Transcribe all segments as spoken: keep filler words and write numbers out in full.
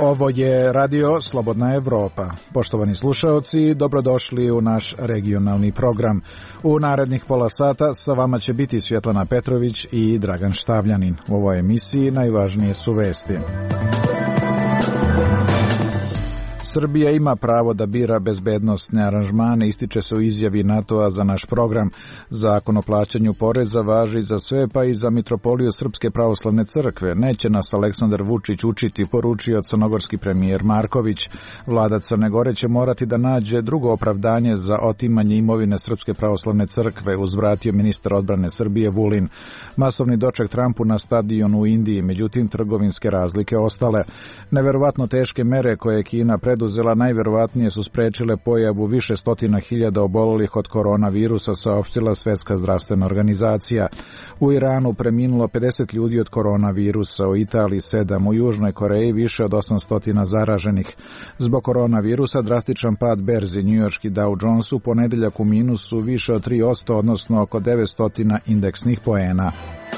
Ovo je radio Slobodna Evropa. Poštovani slušaoci, dobrodošli u naš regionalni program. U narednih pola sata sa vama će biti Svjetlana Petrović i Dragan Štavljanin. U ovoj emisiji najvažnije su vesti. Srbija ima pravo da bira bezbednosne aranžmane, ističe se u izjavi NATO-a za naš program. Zakon o plaćanju poreza važi za sve, pa i za Mitropoliju Srpske pravoslavne crkve. Neće nas Aleksandar Vučić učiti, poručio crnogorski premijer Marković. Vlada Crne Gore će morati da nađe drugo opravdanje za otimanje imovine Srpske pravoslavne crkve, uzvratio ministar odbrane Srbije Vulin. Masovni doček Trumpu na stadionu u Indiji, međutim trgovinske razlike ostale. Neverovatno teške mere koje je Kina preduzela najverovatnije su sprečile pojavu više stotina hiljada obolelih od koronavirusa, saopštila Svetska zdravstvena organizacija. U Iranu preminulo pedeset ljudi od koronavirusa, u Italiji sedam, u Južnoj Koreji više od osamsto zaraženih. Zbog koronavirusa drastičan pad berzi, njujorški Dow Jones u ponedeljak u minusu više od tri posto, odnosno oko devetsto indeksnih poena.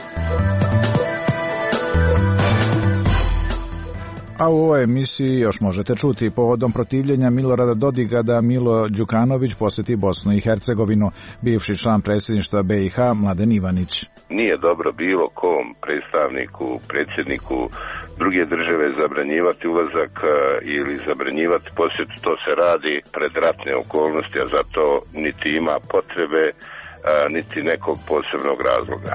A u ovoj emisiji još možete čuti povodom protivljenja Milorada Dodiga da Milo Đukanović posjeti Bosnu i Hercegovinu, bivši član predsjedništva B i H Mladen Ivanić. Nije dobro bilo kom predstavniku, predsjedniku druge države zabranjivati ulazak ili zabranjivati posjet, to se radi pred ratne okolnosti, a zato niti ima potrebe, niti nekog posebnog razloga.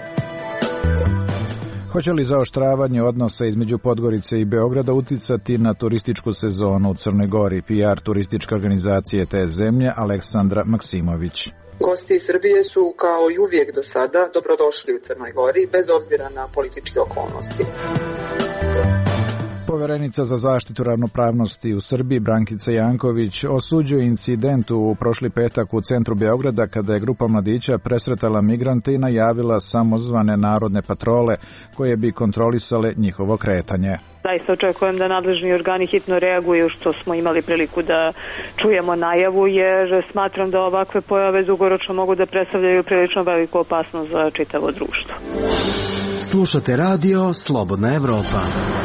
Hoće li zaoštravanje odnosa između Podgorice i Beograda uticati na turističku sezonu u Crnoj Gori? P R turističke organizacije te zemlje Aleksandra Maksimović. Gosti iz Srbije su kao i uvijek do sada dobrodošli u Crnoj Gori bez obzira na političke okolnosti. Poverenica za zaštitu ravnopravnosti u Srbiji Brankica Janković osuđuje incident u prošli petak u centru Beograda kada je grupa mladića presretala migrante i najavila samozvane narodne patrole koje bi kontrolisale njihovo kretanje. Zaista očekujem da nadležni organi hitno reaguju, što smo imali priliku da čujemo najavu, jer smatram da ovakve pojave dugoročno mogu da predstavljaju prilično veliku opasnost za čitavo društvo. Slušate radio Slobodna Evropa.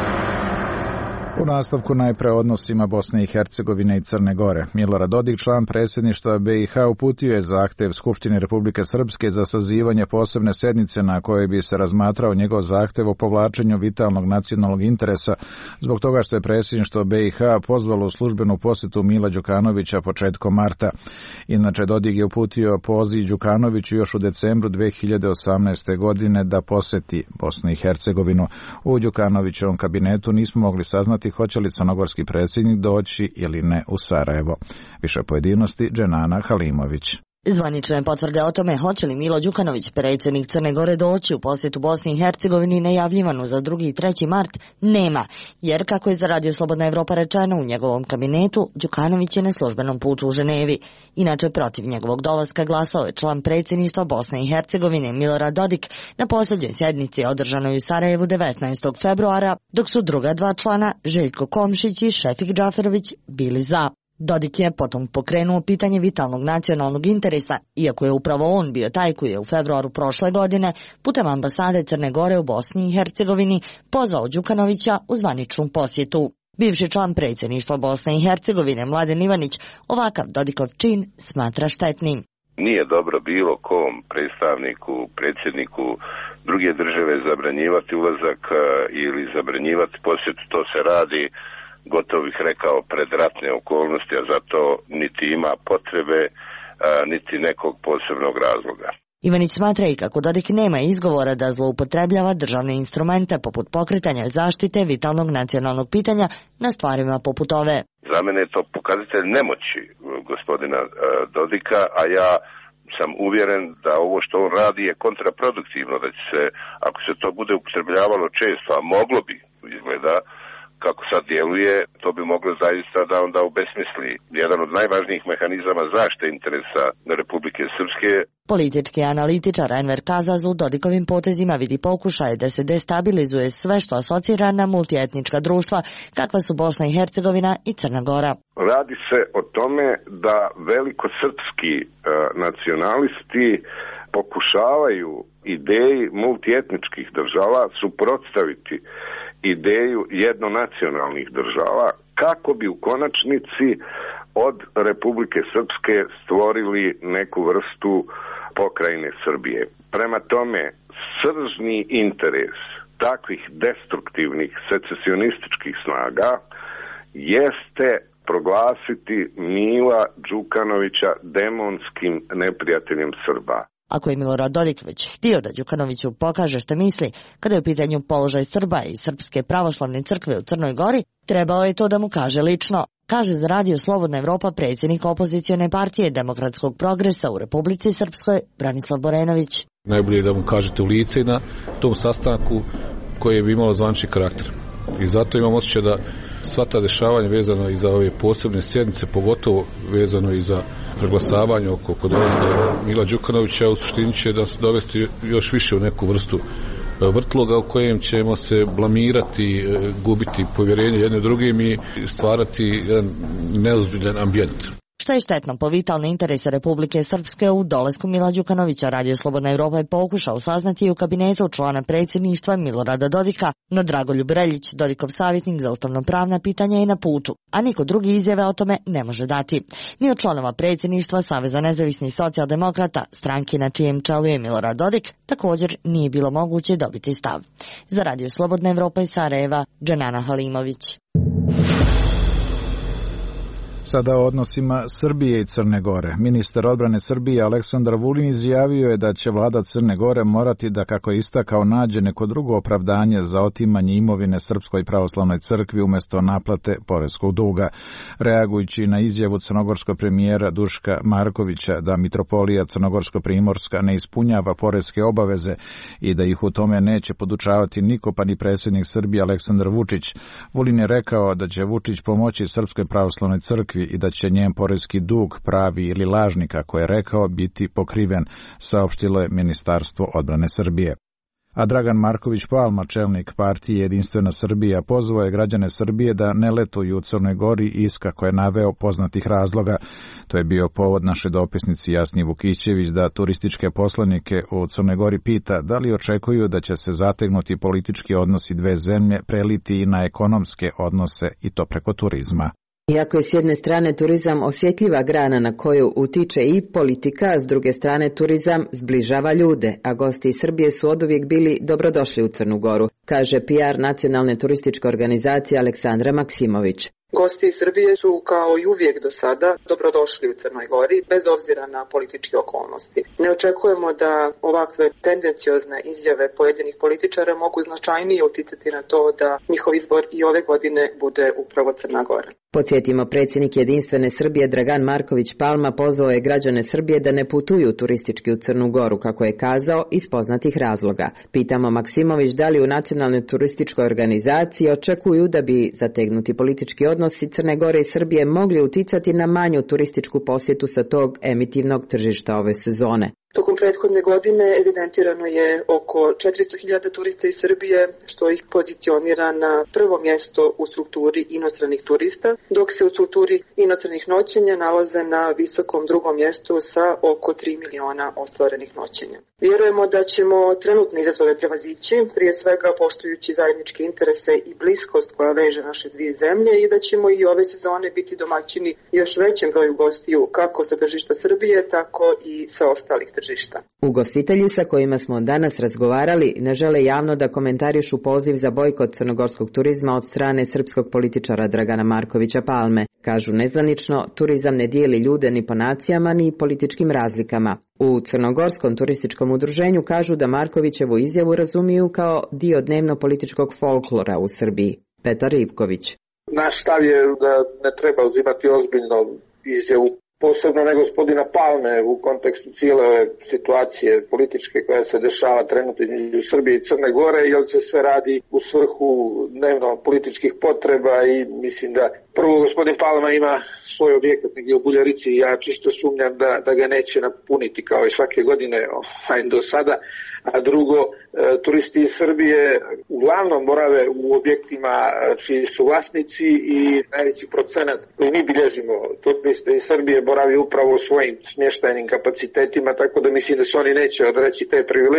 U nastavku najpre odnosima Bosne i Hercegovine i Crne Gore. Milorad Dodik, član predsjedništva B i H, uputio je zahtev Skupštine Republike Srpske za sazivanje posebne sednice na kojoj bi se razmatrao njegov zahtev o povlačenju vitalnog nacionalnog interesa zbog toga što je predsjedništvo B i H pozvalo u službenu posjetu Mila Đukanovića početkom marta. Inače, Dodik je uputio poziv Đukanoviću još u decembru dve hiljade osamnaeste. godine da posjeti Bosnu i Hercegovinu. U Đukanovićevom kabinetu nismo mogli saznati hoće li crnogorski predsjednik doći ili ne u Sarajevo. Više pojedinosti Dženana Halimović. Zvanične potvrde o tome hoće li Milo Đukanović, predsjednik Crne Gore, doći u posjetu Bosni i Hercegovini najavljivanu za drugi i treći mart nema, jer kako je za Radio Slobodna Evropa rečeno, u njegovom kabinetu Đukanović je na službenom putu u Ženevi. Inače, protiv njegovog dolaska glasao je član predsjedništva Bosne i Hercegovine Milorad Dodik na posljednjoj sjednici održanoj u Sarajevu devetnaestog februara, dok su druga dva člana, Željko Komšić i Šefik Džaferović, bili za. Dodik je potom pokrenuo pitanje vitalnog nacionalnog interesa, iako je upravo on bio taj koji je u februaru prošle godine putem ambasade Crne Gore u Bosni i Hercegovini pozvao Đukanovića u zvaničnu posjetu. Bivši član predsjedništva Bosne i Hercegovine Mladen Ivanić ovakav Dodikov čin smatra štetnim. Nije dobro bilo kom predstavniku, predsjedniku druge države zabranjivati ulazak ili zabranjivati posjet, to se radi, gotovo bih rekao, pred ratne okolnosti, a zato niti ima potrebe, niti nekog posebnog razloga. Ivanić smatra i kako Dodik nema izgovora da zloupotrebljava državne instrumente poput pokretanja zaštite vitalnog nacionalnog pitanja na stvarima poput ove. Za mene je to pokazatelj nemoći gospodina Dodika, a ja sam uvjeren da ovo što on radi je kontraproduktivno, da će se, ako se to bude upotrebljavalo često, a moglo bi, izgleda, kako sad djeluje, to bi moglo zaista da onda obesmisli jedan od najvažnijih mehanizama zaštite interesa Republike Srpske. Politički analitičar Enver Kazaz u Dodikovim potezima vidi pokušaje da se destabilizuje sve što asocira na multietnička društva, kakva su Bosna i Hercegovina i Crna Gora. Radi se o tome da velikosrpski e, nacionalisti pokušavaju ideji multietničkih država suprotstaviti ideju jednonacionalnih država, kako bi u konačnici od Republike Srpske stvorili neku vrstu pokrajine Srbije. Prema tome, sržni interes takvih destruktivnih secesionističkih snaga jeste proglasiti Mila Đukanovića demonskim neprijateljem Srba. Ako je Milorad Dodik već htio da Đukanoviću pokaže što misli kada je u pitanju položaj Srba i Srpske pravoslavne crkve u Crnoj Gori, trebao je to da mu kaže lično, kaže za radio Slobodna Evropa predsjednik opozicione partije Demokratskog progresa u Republici Srpskoj Branislav Borenović. Najbolje je da mu kažete u lice na tom sastanku koji bi imalo zvanični karakter. I zato imam osjećaj da sva ta dešavanja vezano i za ove posebne sjednice, pogotovo vezano i za preglasavanje oko kod dolaska Mila Đukanovića, u suštini će da se dovesti još više u neku vrstu vrtloga u kojem ćemo se blamirati, gubiti povjerenje jedne drugim i stvarati jedan neozbiljan ambijent. Što je štetno po vitalne interese Republike Srpske u dolasku Mila Đukanovića, Radio Slobodna Evropa je pokušao saznati i u kabinetu člana predsjedništva Milorada Dodika, no Dragoljub Reljić, Dodikov savjetnik za ustavno-pravna pitanja, je na putu, a niko drugi izjave o tome ne može dati. Ni od članova predsjedništva Saveza nezavisnih socijaldemokrata, stranke na čijem čelu je Milorad Dodik, također nije bilo moguće dobiti stav. Za Radio Slobodna Evropa iz Sarajeva, Dženana Halimović. Sada o odnosima Srbije i Crne Gore. Ministar odbrane Srbije Aleksandar Vulin izjavio je da će vlada Crne Gore morati da, kako je istakao, nađe neko drugo opravdanje za otimanje imovine Srpskoj pravoslavnoj crkvi umjesto naplate poreskog duga. Reagujući na izjavu crnogorskog premijera Duška Markovića da mitropolija Crnogorsko-Primorska ne ispunjava poreske obaveze i da ih u tome neće podučavati niko, pa ni predsjednik Srbije Aleksandar Vučić, Vulin je rekao da će Vučić pomoći Srpskoj pravoslavnoj crkvi i da će njen poreski dug, pravi ili lažni, kako je rekao, biti pokriven, saopštilo je Ministarstvo odbrane Srbije. A Dragan Marković Palma, čelnik partije Jedinstvena Srbija, pozvao je građane Srbije da ne letuju u Crnoj Gori iz, kako je naveo, poznatih razloga. To je bio povod naše dopisnici Jasni Vukićević da turističke poslanike u Crnoj Gori pita da li očekuju da će se zategnuti politički odnosi dve zemlje preliti i na ekonomske odnose, i to preko turizma. Iako je s jedne strane turizam osjetljiva grana na koju utiče i politika, s druge strane turizam zbližava ljude, a gosti iz Srbije su oduvijek bili dobrodošli u Crnu Goru, kaže P R Nacionalne turističke organizacije Aleksandra Maksimović. Gosti iz Srbije su kao i uvijek do sada dobrodošli u Crnoj Gori, bez obzira na političke okolnosti. Ne očekujemo da ovakve tendenciozne izjave pojedinih političara mogu značajnije uticati na to da njihov izbor i ove godine bude upravo Crna Gora. Podsjetimo, predsjednik Jedinstvene Srbije Dragan Marković Palma pozvao je građane Srbije da ne putuju turistički u Crnu Goru, kako je kazao, iz poznatih razloga. Pitamo Maksimović da li u Nacionalnoj turističkoj organizaciji očekuju da bi zategnuti politički odnosi Crne Gore i Srbije mogli uticati na manju turističku posjetu sa tog emitivnog tržišta ove sezone. Tokom prethodne godine evidentirano je oko četiristo hiljada turista iz Srbije, što ih pozicionira na prvo mjesto u strukturi inostranih turista, dok se u strukturi inostranih noćenja nalaze na visokom drugom mjestu sa oko tri miliona ostvarenih noćenja. Vjerujemo da ćemo trenutne izazove prevazići, prije svega poštujući zajedničke interese i bliskost koja veže naše dvije zemlje, i da ćemo i ove sezone biti domaćini još većem broju gostiju kako sa tržišta Srbije, tako i sa ostalih tržišta. Ugostitelji sa kojima smo danas razgovarali ne žele javno da komentarišu poziv za bojkot crnogorskog turizma od strane srpskog političara Dragana Markovića Palme. Kažu nezvanično, turizam ne dijeli ljude ni po nacijama ni političkim razlikama. U Crnogorskom turističkom udruženju kažu da Markovićevu izjavu razumiju kao dio dnevno-političkog folklora u Srbiji. Petar Ivković. Naš stav je da ne treba uzimati ozbiljno izjavu, posebno ne gospodina Palme, u kontekstu cijele ove situacije političke koja se dešava trenutno između Srbije i Crne Gore, jer se sve radi u svrhu dnevno političkih potreba i mislim da prvo gospodin Palma ima svoj objekat negdje u Buljarici i ja čisto sumnjam da, da ga neće napuniti kao i svake godine ovaj, do sada, a drugo, e, turisti iz Srbije uglavnom borave u objektima čiji su vlasnici i najveći procenat koji mi bilježimo turiste iz Srbije boravi upravo u svojim smještajnim kapacitetima, tako da mislim da se oni neće odreći te privilegije.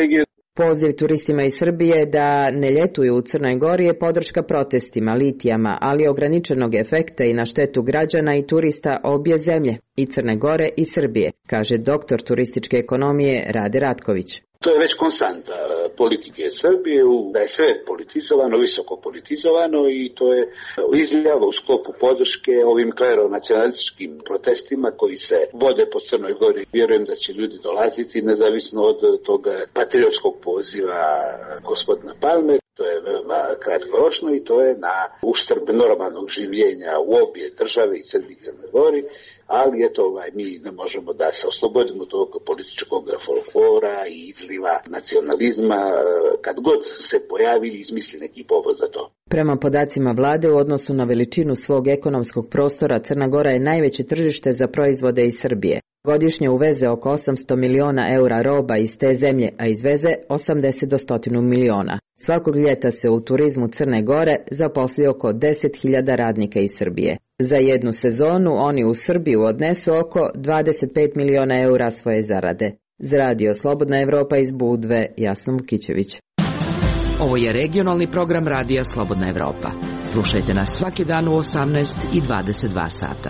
Poziv turistima iz Srbije da ne ljetuju u Crnoj Gori je podrška protestima, litijama, ali ograničenog efekta i na štetu građana i turista obje zemlje, i Crne Gore i Srbije, kaže doktor turističke ekonomije Rade Ratković. To je već konstanta politike Srbije, da je sve politizovano, visoko politizovano i to je izjava u sklopu podrške ovim kleronacionalističkim protestima koji se vode po Crnoj Gori. Vjerujem da će ljudi dolaziti nezavisno od toga patriotskog poziva gospodina Palme. To je veoma kratkoročno i to je na uštrb normalnog življenja u obje države i Srbiji i Crnoj Gori, ali eto, ovaj, mi ne možemo da se oslobodimo tog političkog folklora i izliva nacionalizma kad god se pojavi ili izmisli neki povod za to. Prema podacima vlade, u odnosu na veličinu svog ekonomskog prostora, Crna Gora je najveće tržište za proizvode iz Srbije. Godišnje uveze oko osamsto miliona eura roba iz te zemlje, a izveze osamdeset do sto miliona. Svakog ljeta se u turizmu Crne Gore zaposli oko deset hiljada radnika iz Srbije. Za jednu sezonu oni u Srbiju odnesu oko dvadeset pet miliona eura svoje zarade. Za radio Slobodna Evropa iz Budve, Jasna Vukićević. Ovo je regionalni program Radija Slobodna Evropa. Slušajte nas svaki dan u osamnaest i dvadeset dva sata.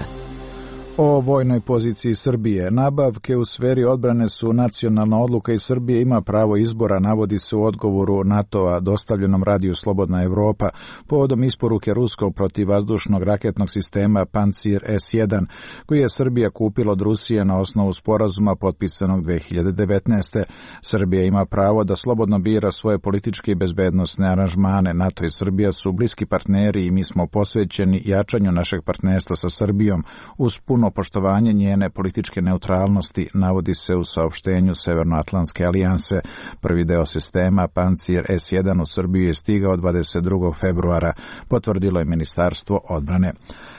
O vojnoj poziciji Srbije. Nabavke u sferi odbrane su nacionalna odluka i Srbije ima pravo izbora, navodi se u odgovoru NATO-a dostavljenom radiju Slobodna Evropa povodom isporuke ruskog protivvazdušnog raketnog sistema Pancir es jedan, koji je Srbija kupila od Rusije na osnovu sporazuma potpisanog dve hiljade devetnaeste. Srbija ima pravo da slobodno bira svoje političke i bezbednosne aranžmane. NATO i Srbija su bliski partneri i mi smo posvećeni jačanju našeg partnerstva sa Srbijom uz puno poštovanje njene političke neutralnosti, navodi se u saopštenju Severnoatlantske alijanse. Prvi deo sistema Pancir es jedan u Srbiju je stigao dvadeset drugog februara, potvrdilo je Ministarstvo odbrane.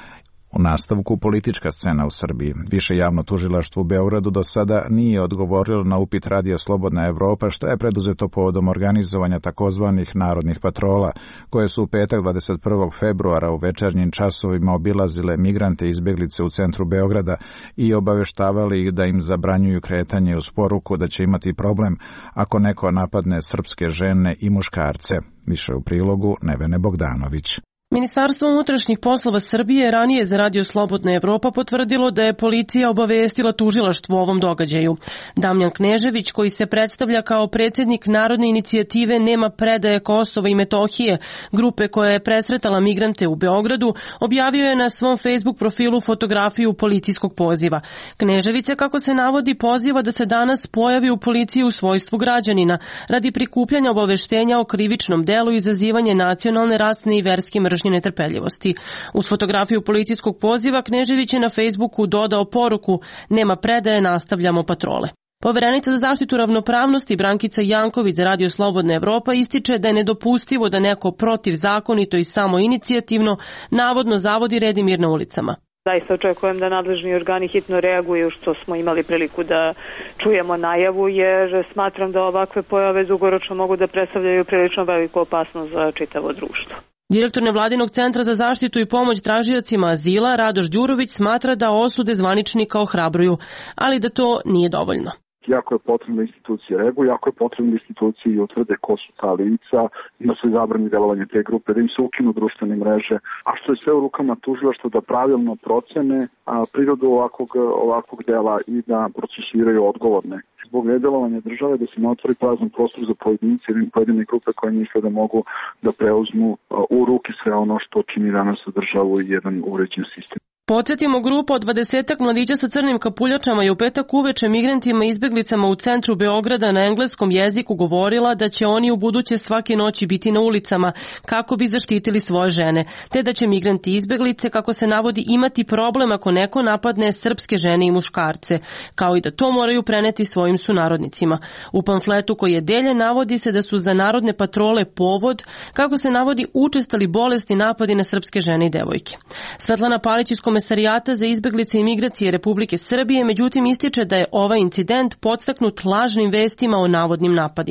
U nastavku politička scena u Srbiji. Više javno tužilaštvo u Beogradu do sada nije odgovorilo na upit radija Slobodna Evropa što je preduzeto povodom organizovanja takozvanih narodnih patrola, koje su u petak dvadeset prvog februara u večernjim časovima obilazile migrante i izbjeglice u centru Beograda i obaveštavali ih da im zabranjuju kretanje uz poruku da će imati problem ako neko napadne srpske žene i muškarce. Više u prilogu Nevene Bogdanović. Ministarstvo unutrašnjih poslova Srbije ranije za radio Slobodna Evropa potvrdilo da je policija obavestila tužilaštvo o ovom događaju. Damjan Knežević, koji se predstavlja kao predsjednik Narodne inicijative Nema predaje Kosova i Metohije, grupe koja je presretala migrante u Beogradu, objavio je na svom Facebook profilu fotografiju policijskog poziva. Knežević se, kako se navodi, poziva da se danas pojavi u policiji u svojstvu građanina radi prikupljanja obaveštenja o krivičnom delu i izazivanje nacionalne, rasne i verske mržnje netrpeljivosti. Uz fotografiju policijskog poziva Knežević je na Facebooku dodao poruku: nema predaje, nastavljamo patrole. Poverenica za zaštitu ravnopravnosti Brankica Janković za radio Slobodna Evropa ističe da je nedopustivo da neko protivzakonito i samoinicijativno navodno zavodi red i mir na ulicama. Zaista očekujem da nadležni organi hitno reaguju, što smo imali priliku da čujemo najavu, jer smatram da ovakve pojave dugoročno mogu da predstavljaju prilično veliku opasnost za čitavo društvo. Direktor nevladinog centra za zaštitu i pomoć tražiocima azila Radoš Đurović smatra da osude zvaničnika ohrabruju, ali da to nije dovoljno. Jako je potrebno da institucije reaguju, jako je potrebno da institucije i utvrde ko su ta lica, da se zabrani delovanje te grupe, da im se ukinu društvene mreže, a što je sve u rukama tužilaštva da pravilno procene a, prirodu ovakvog, ovakvog dela i da procesuiraju odgovorne. Zbog nedelovanja države da se ne otvori prazan prostor za pojedince ili pojedine grupe koje misle da mogu da preuzmu a, u ruke sve ono što čini danas za državu i jedan uređen sistem. Podsjetimo, grupa od dvadesetak mladića sa crnim kapuljačama je u petak uveče migrantima i izbeglicama u centru Beograda na engleskom jeziku govorila da će oni u buduće svake noći biti na ulicama kako bi zaštitili svoje žene, te da će migranti i izbeglice, kako se navodi, imati problem ako neko napadne srpske žene i muškarce, kao i da to moraju preneti svojim sunarodnicima. U pamfletu koji je deljen navodi se da su za narodne patrole povod, kako se navodi, učestali bolesni napadi na srpske žene i devojke. Svetlana Palić iz Komesarijata za izbeglice i migracije Republike Srbije međutim ističe da je ovaj incident podstaknut lažnim vestima o navodnim napadima.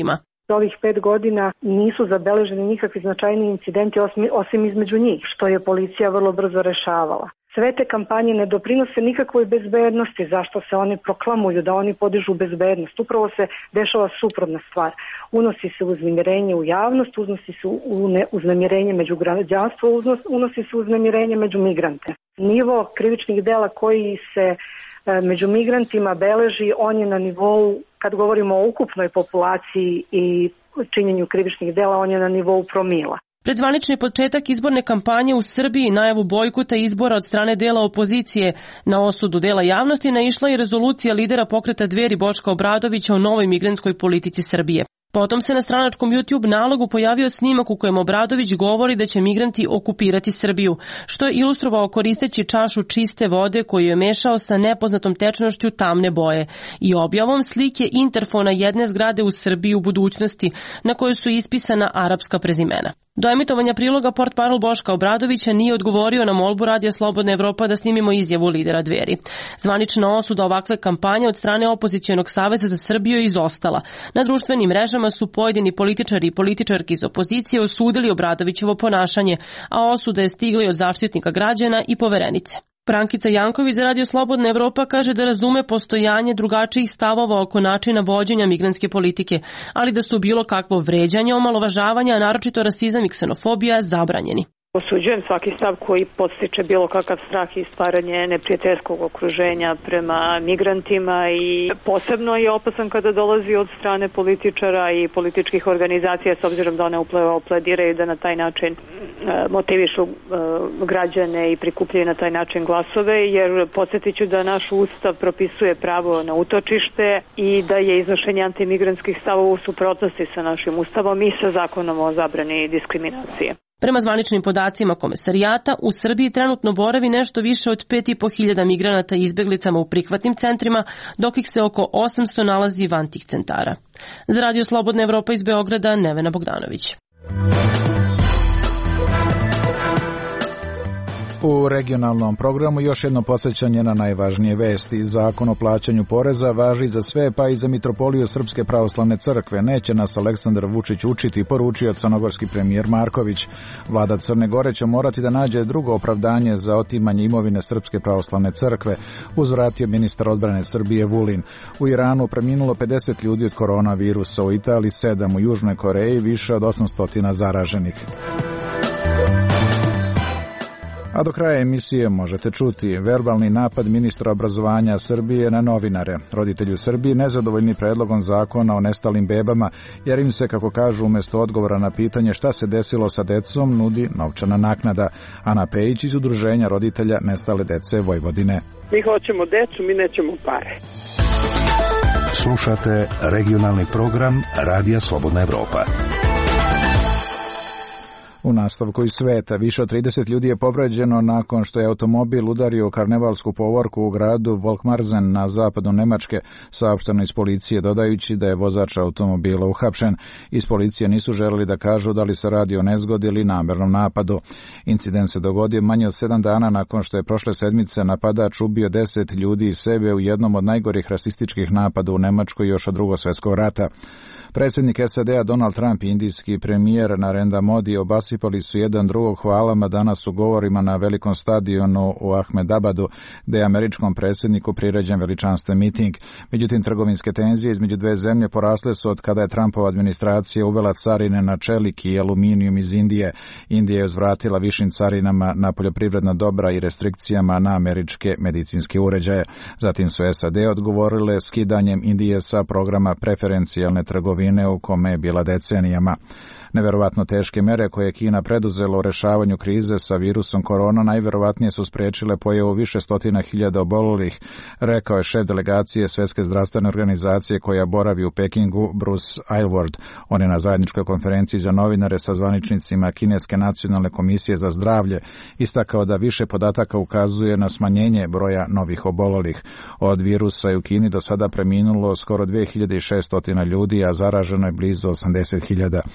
za ovih pet godina nisu zabeleženi nikakvi značajni incidenti osim između njih, što je policija vrlo brzo rešavala. Sve te kampanje ne doprinose nikakvoj bezbednosti, zašto se oni proklamuju da oni podižu bezbednost. Upravo se dešava suprotna stvar. Unosi se uznemirenje u javnost, unosi se uznemirenje među građanstvo, unosi se uznemirenje među migrante. Nivo krivičnih dela koji se među migrantima beleži, on je na nivou, kad govorimo o ukupnoj populaciji i činjenju krivičnih dela, on je na nivou promila. Pred zvanični početak izborne kampanje u Srbiji i najavu bojkota izbora od strane dela opozicije na osudu dela javnosti naišla i rezolucija lidera pokreta Dveri Boška Obradovića o novoj migrantskoj politici Srbije. Potom se na stranačkom YouTube nalogu pojavio snimak u kojem Obradović govori da će migranti okupirati Srbiju, što je ilustrovao koristeći čašu čiste vode koju je mešao sa nepoznatom tečnošću tamne boje i objavom slike interfona jedne zgrade u Srbiji u budućnosti na kojoj su ispisana arapska prezimena. Do emitovanja priloga portparol Boška Obradovića nije odgovorio na molbu Radija Slobodna Evropa da snimimo izjavu lidera Dveri. Zvanična osuda ovakve kampanje od strane Opozicionog saveza za Srbiju je izostala. Na društvenim mrežama su pojedini političari i političarki iz opozicije osudili Obradovićevo ponašanje, a osuda je stigla od Zaštitnika građana i Poverenice. Brankica Janković za Radio Slobodna Evropa kaže da razume postojanje drugačijih stavova oko načina vođenja migrantske politike, ali da su bilo kakvo vređanje, omalovažavanja, a naročito rasizam i ksenofobija zabranjeni. Osuđujem svaki stav koji podstiče bilo kakav strah i stvaranje neprijateljskog okruženja prema migrantima i posebno je opasan kada dolazi od strane političara i političkih organizacija s obzirom da one plediraju da na taj način motivišu građane i prikupljaju na taj način glasove, jer podsjetit ću da naš ustav propisuje pravo na utočište i da je iznošenje antimigrantskih stavova u suprotnosti sa našim ustavom i sa zakonom o zabrani diskriminacije. Prema zvaničnim podacima Komesarijata, u Srbiji trenutno boravi nešto više od pet i po hiljada migranata i izbeglicama u prihvatnim centrima, dok ih se oko osamsto nalazi van tih centara. Za Radio Slobodna Evropa iz Beograda, Nevena Bogdanović. U regionalnom programu još jedno podsjećanje na najvažnije vesti. Zakon o plaćanju poreza važi za sve, pa i za Mitropoliju Srpske pravoslavne crkve. Neće nas Aleksandar Vučić učiti, poručio crnogorski premijer Marković. Vlada Crne Gore će morati da nađe drugo opravdanje za otimanje imovine Srpske pravoslavne crkve, uzvratio ministar odbrane Srbije Vulin. U Iranu preminulo pedeset ljudi od koronavirusa, u Italiji sedam, u Južnoj Koreji više od osamsto zaraženih. A do kraja emisije možete čuti verbalni napad ministra obrazovanja Srbije na novinare. Roditelji u Srbiji nezadovoljni predlogom zakona o nestalim bebama, jer im se, kako kažu, umjesto odgovora na pitanje šta se desilo sa decom, nudi novčana naknada. Ana Pejić iz Udruženja roditelja nestale dece Vojvodine. Mi hoćemo decu, mi nećemo pare. Slušate regionalni program Radija Slobodna Evropa. U nastavku iz sveta, više od trideset ljudi je povređeno nakon što je automobil udario karnevalsku povorku u gradu Volkmarzen na zapadu Nemačke, saopšteno iz policije, dodajući da je vozač automobila uhapšen. Iz policije nisu želeli da kažu da li se radi o nezgodi ili namernom napadu. Incident se dogodio manje od sedam dana nakon što je prošle sedmice napadač ubio deset ljudi i sebe u jednom od najgorih rasističkih napada u Nemačkoj još od Drugog svjetskog rata. Predsjednik S A D-a Donald Trump i indijski premijer Narendra Modi obasipali su jedan drugog hvalama danas u govorima na velikom stadionu u Ahmedabadu, gdje je američkom predsjedniku priređen veličanstven miting. Međutim, trgovinske tenzije između dve zemlje porasle su od kada je Trumpova administracija uvela carine na čelik i aluminijum iz Indije. Indija je uzvratila višim carinama na poljoprivredna dobra i restrikcijama na američke medicinske uređaje. Zatim su S A D odgovorile skidanjem Indije sa programa preferencijalne trgovine u kome je bila decenijama. Neverovatno teške mere koje je Kina preduzela u rešavanju krize sa virusom korona najverovatnije su spriječile pojavu više stotina hiljada obolelih, rekao je šef delegacije Svjetske zdravstvene organizacije koja boravi u Pekingu, Bruce Aylward. On je na zajedničkoj konferenciji za novinare sa zvaničnicima Kineske nacionalne komisije za zdravlje istakao da više podataka ukazuje na smanjenje broja novih obolelih. Od virusa je u Kini do sada preminulo skoro dve hiljade šesto ljudi, a zaraženo je blizu osamdeset hiljada. U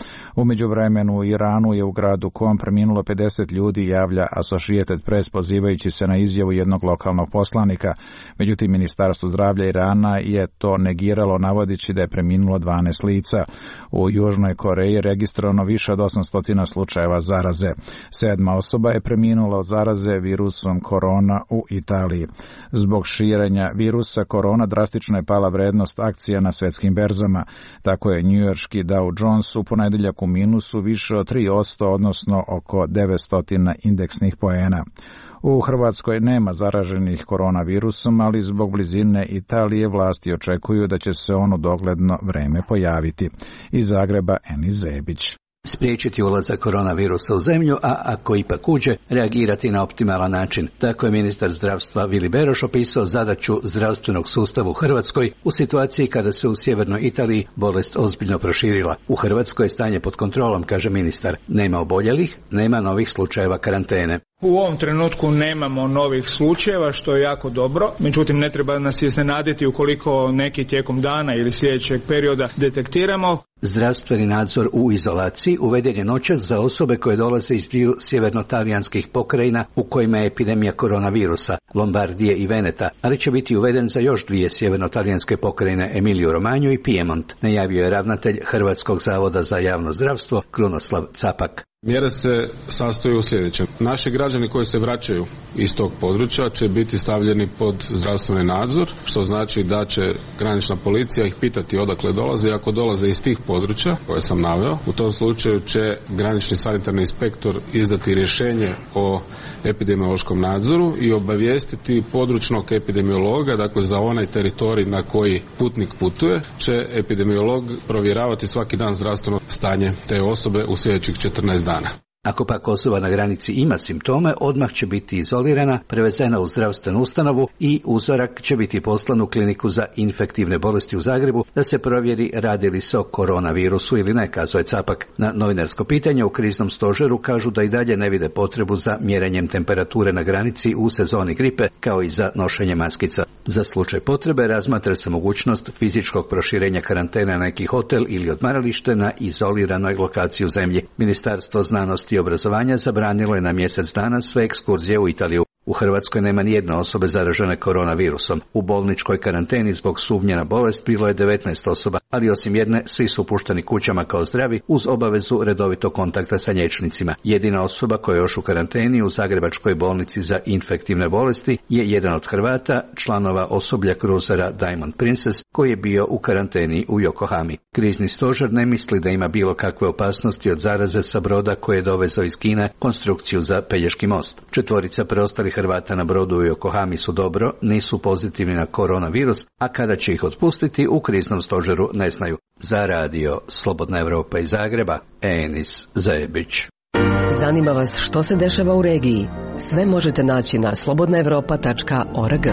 U međuvremenu u Iranu je u gradu Qom preminulo pedeset ljudi, javlja Associated Press pozivajući se na izjavu jednog lokalnog poslanika. Međutim, Ministarstvo zdravlja Irana je to negiralo navodeći da je preminulo dvanaest lica. U Južnoj Koreji je registrovano više od osamsto slučajeva zaraze. Sedma osoba je preminula od zaraze virusom korona u Italiji. Zbog širenja virusa korona drastično je pala vrednost akcija na svetskim berzama. Tako je njujorški Dow Jones u ponedeljak u minusu više od tri posto, odnosno oko devetsto indeksnih poena. U Hrvatskoj nema zaraženih koronavirusom, ali zbog blizine Italije vlasti očekuju da će se on u dogledno vreme pojaviti. Iz Zagreba Enis Zebić. Spriječiti ulazak koronavirusa u zemlju, a ako ipak uđe, reagirati na optimalan način. Tako je ministar zdravstva Vili Beroš opisao zadaću zdravstvenog sustava u Hrvatskoj u situaciji kada se u sjevernoj Italiji bolest ozbiljno proširila. U Hrvatskoj je stanje pod kontrolom, kaže ministar. Nema oboljelih, nema novih slučajeva karantene. U ovom trenutku nemamo novih slučajeva, što je jako dobro, međutim ne treba nas iznenaditi ukoliko neki tijekom dana ili sljedećeg perioda detektiramo. Zdravstveni nadzor u izolaciji uveden je noćas za osobe koje dolaze iz dviju sjeverno-talijanskih pokrajina u kojima je epidemija koronavirusa, Lombardije i Veneta, ali će biti uveden za još dvije sjeverno-talijanske pokrajine, Emiliju Romanju i Piemont, najavio je ravnatelj Hrvatskog zavoda za javno zdravstvo Krunoslav Capak. Mjere se sastoje u sljedećem. Naši građani koji se vraćaju iz tog područja će biti stavljeni pod zdravstveni nadzor, što znači da će granična policija ih pitati odakle dolaze i ako dolaze iz tih područja koje sam naveo, u tom slučaju će granični sanitarni inspektor izdati rješenje o epidemiološkom nadzoru i obavijestiti područnog epidemiologa, dakle za onaj teritorij na koji putnik putuje, će epidemiolog provjeravati svaki dan zdravstveno stanje te osobe u sljedećih četrnaest dana. Ako pak osoba na granici ima simptome, odmah će biti izolirana, prevezena u zdravstvenu ustanovu i uzorak će biti poslan u kliniku za infektivne bolesti u Zagrebu da se provjeri radi li se o koronavirusu ili ne, kazao je Capak. Na novinarsko pitanje u kriznom stožeru kažu da i dalje ne vide potrebu za mjerenjem temperature na granici u sezoni gripe, kao i za nošenje maskica. Za slučaj potrebe razmatra se mogućnost fizičkog proširenja karantene na neki hotel ili odmaralište na izoliranoj lokaciji u zemlji. Ministarstvo znanosti i obrazovanja zabranilo je na mjesec dana sve ekskurzije u Italiju. U Hrvatskoj nema nijedne osobe zaražene koronavirusom. U bolničkoj karanteni zbog sumnje na bolest bilo je devetnaest osoba, ali osim jedne svi su pušteni kućama kao zdravi uz obavezu redovitog kontakta sa liječnicima. Jedina osoba koja je još u karanteni u Zagrebačkoj bolnici za infektivne bolesti je jedan od Hrvata, članova osoblja kruzera Diamond Princess, koji je bio u karanteni u Yokohami. Krizni stožer ne misli da ima bilo kakve opasnosti od zaraze sa broda koje je dovezao iz Kine konstrukciju za Pelješki most. Četvorica preostalih Hrvata na brodu u Yokohami su dobro, nisu pozitivni na koronavirus, a kada će ih otpustiti u kriznom stožeru ne znaju. Za radio Slobodna Evropa iz Zagreba, Enis Zebić. Zanima vas što se dešava u regiji? Sve možete naći na slobodna evropa tačka org.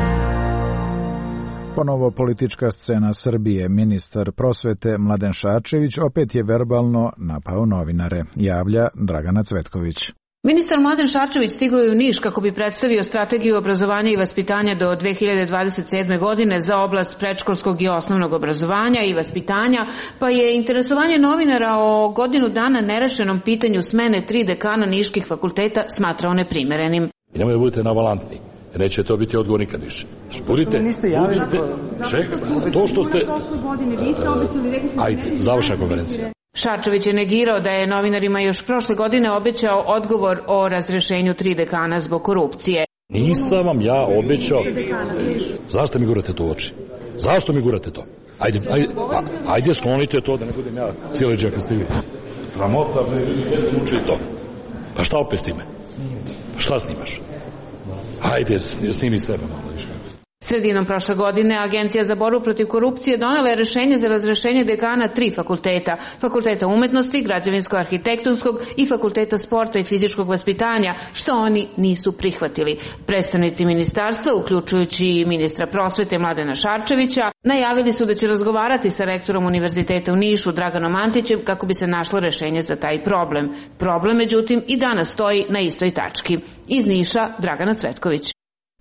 Ponovo politička scena Srbije. Ministar prosvete Mladen Šarčević opet je verbalno napao novinare, javlja Dragana Cvetković. Ministar Mladen Šarčević stigao je u Niš kako bi predstavio strategiju obrazovanja i vaspitanja do dve hiljade dvadeset sedme. godine za oblast predškolskog i osnovnog obrazovanja i vaspitanja, pa je interesovanje novinara o godinu dana nerešenom pitanju smene tri dekana niških fakulteta smatrao neprimerenim. I nemoj da budete navalantni, neće to biti odgovor nikad više. Budite, budite, čekaj, to što ste... Ajde, završna konferencija. Šarčević je negirao da je novinarima još prošle godine obećao odgovor o razrešenju tri dekana zbog korupcije. Nisam vam ja obećao. Zašto mi gurate to u oči? Zašto mi gurate to? Ajde, ajde, ajde sklonite to da ne budem ja cijeli džak ste vi. Ramota, gdje ste učili to? Pa šta opet s time? Pa šta snimaš? Ajde, snimi sebe malo više. Sredinom prošle godine Agencija za borbu protiv korupcije donela je rješenje za razrešenje dekana tri fakulteta, Fakulteta umetnosti, Građevinsko-arhitektonskog i Fakulteta sporta i fizičkog vaspitanja, što oni nisu prihvatili. Predstavnici ministarstva, uključujući i ministra prosvete Mladena Šarčevića, najavili su da će razgovarati sa rektorom Univerziteta u Nišu, Draganom Antićem, kako bi se našlo rješenje za taj problem. Problem, međutim, i danas stoji na istoj tački. Iz Niša, Dragana Cvetković.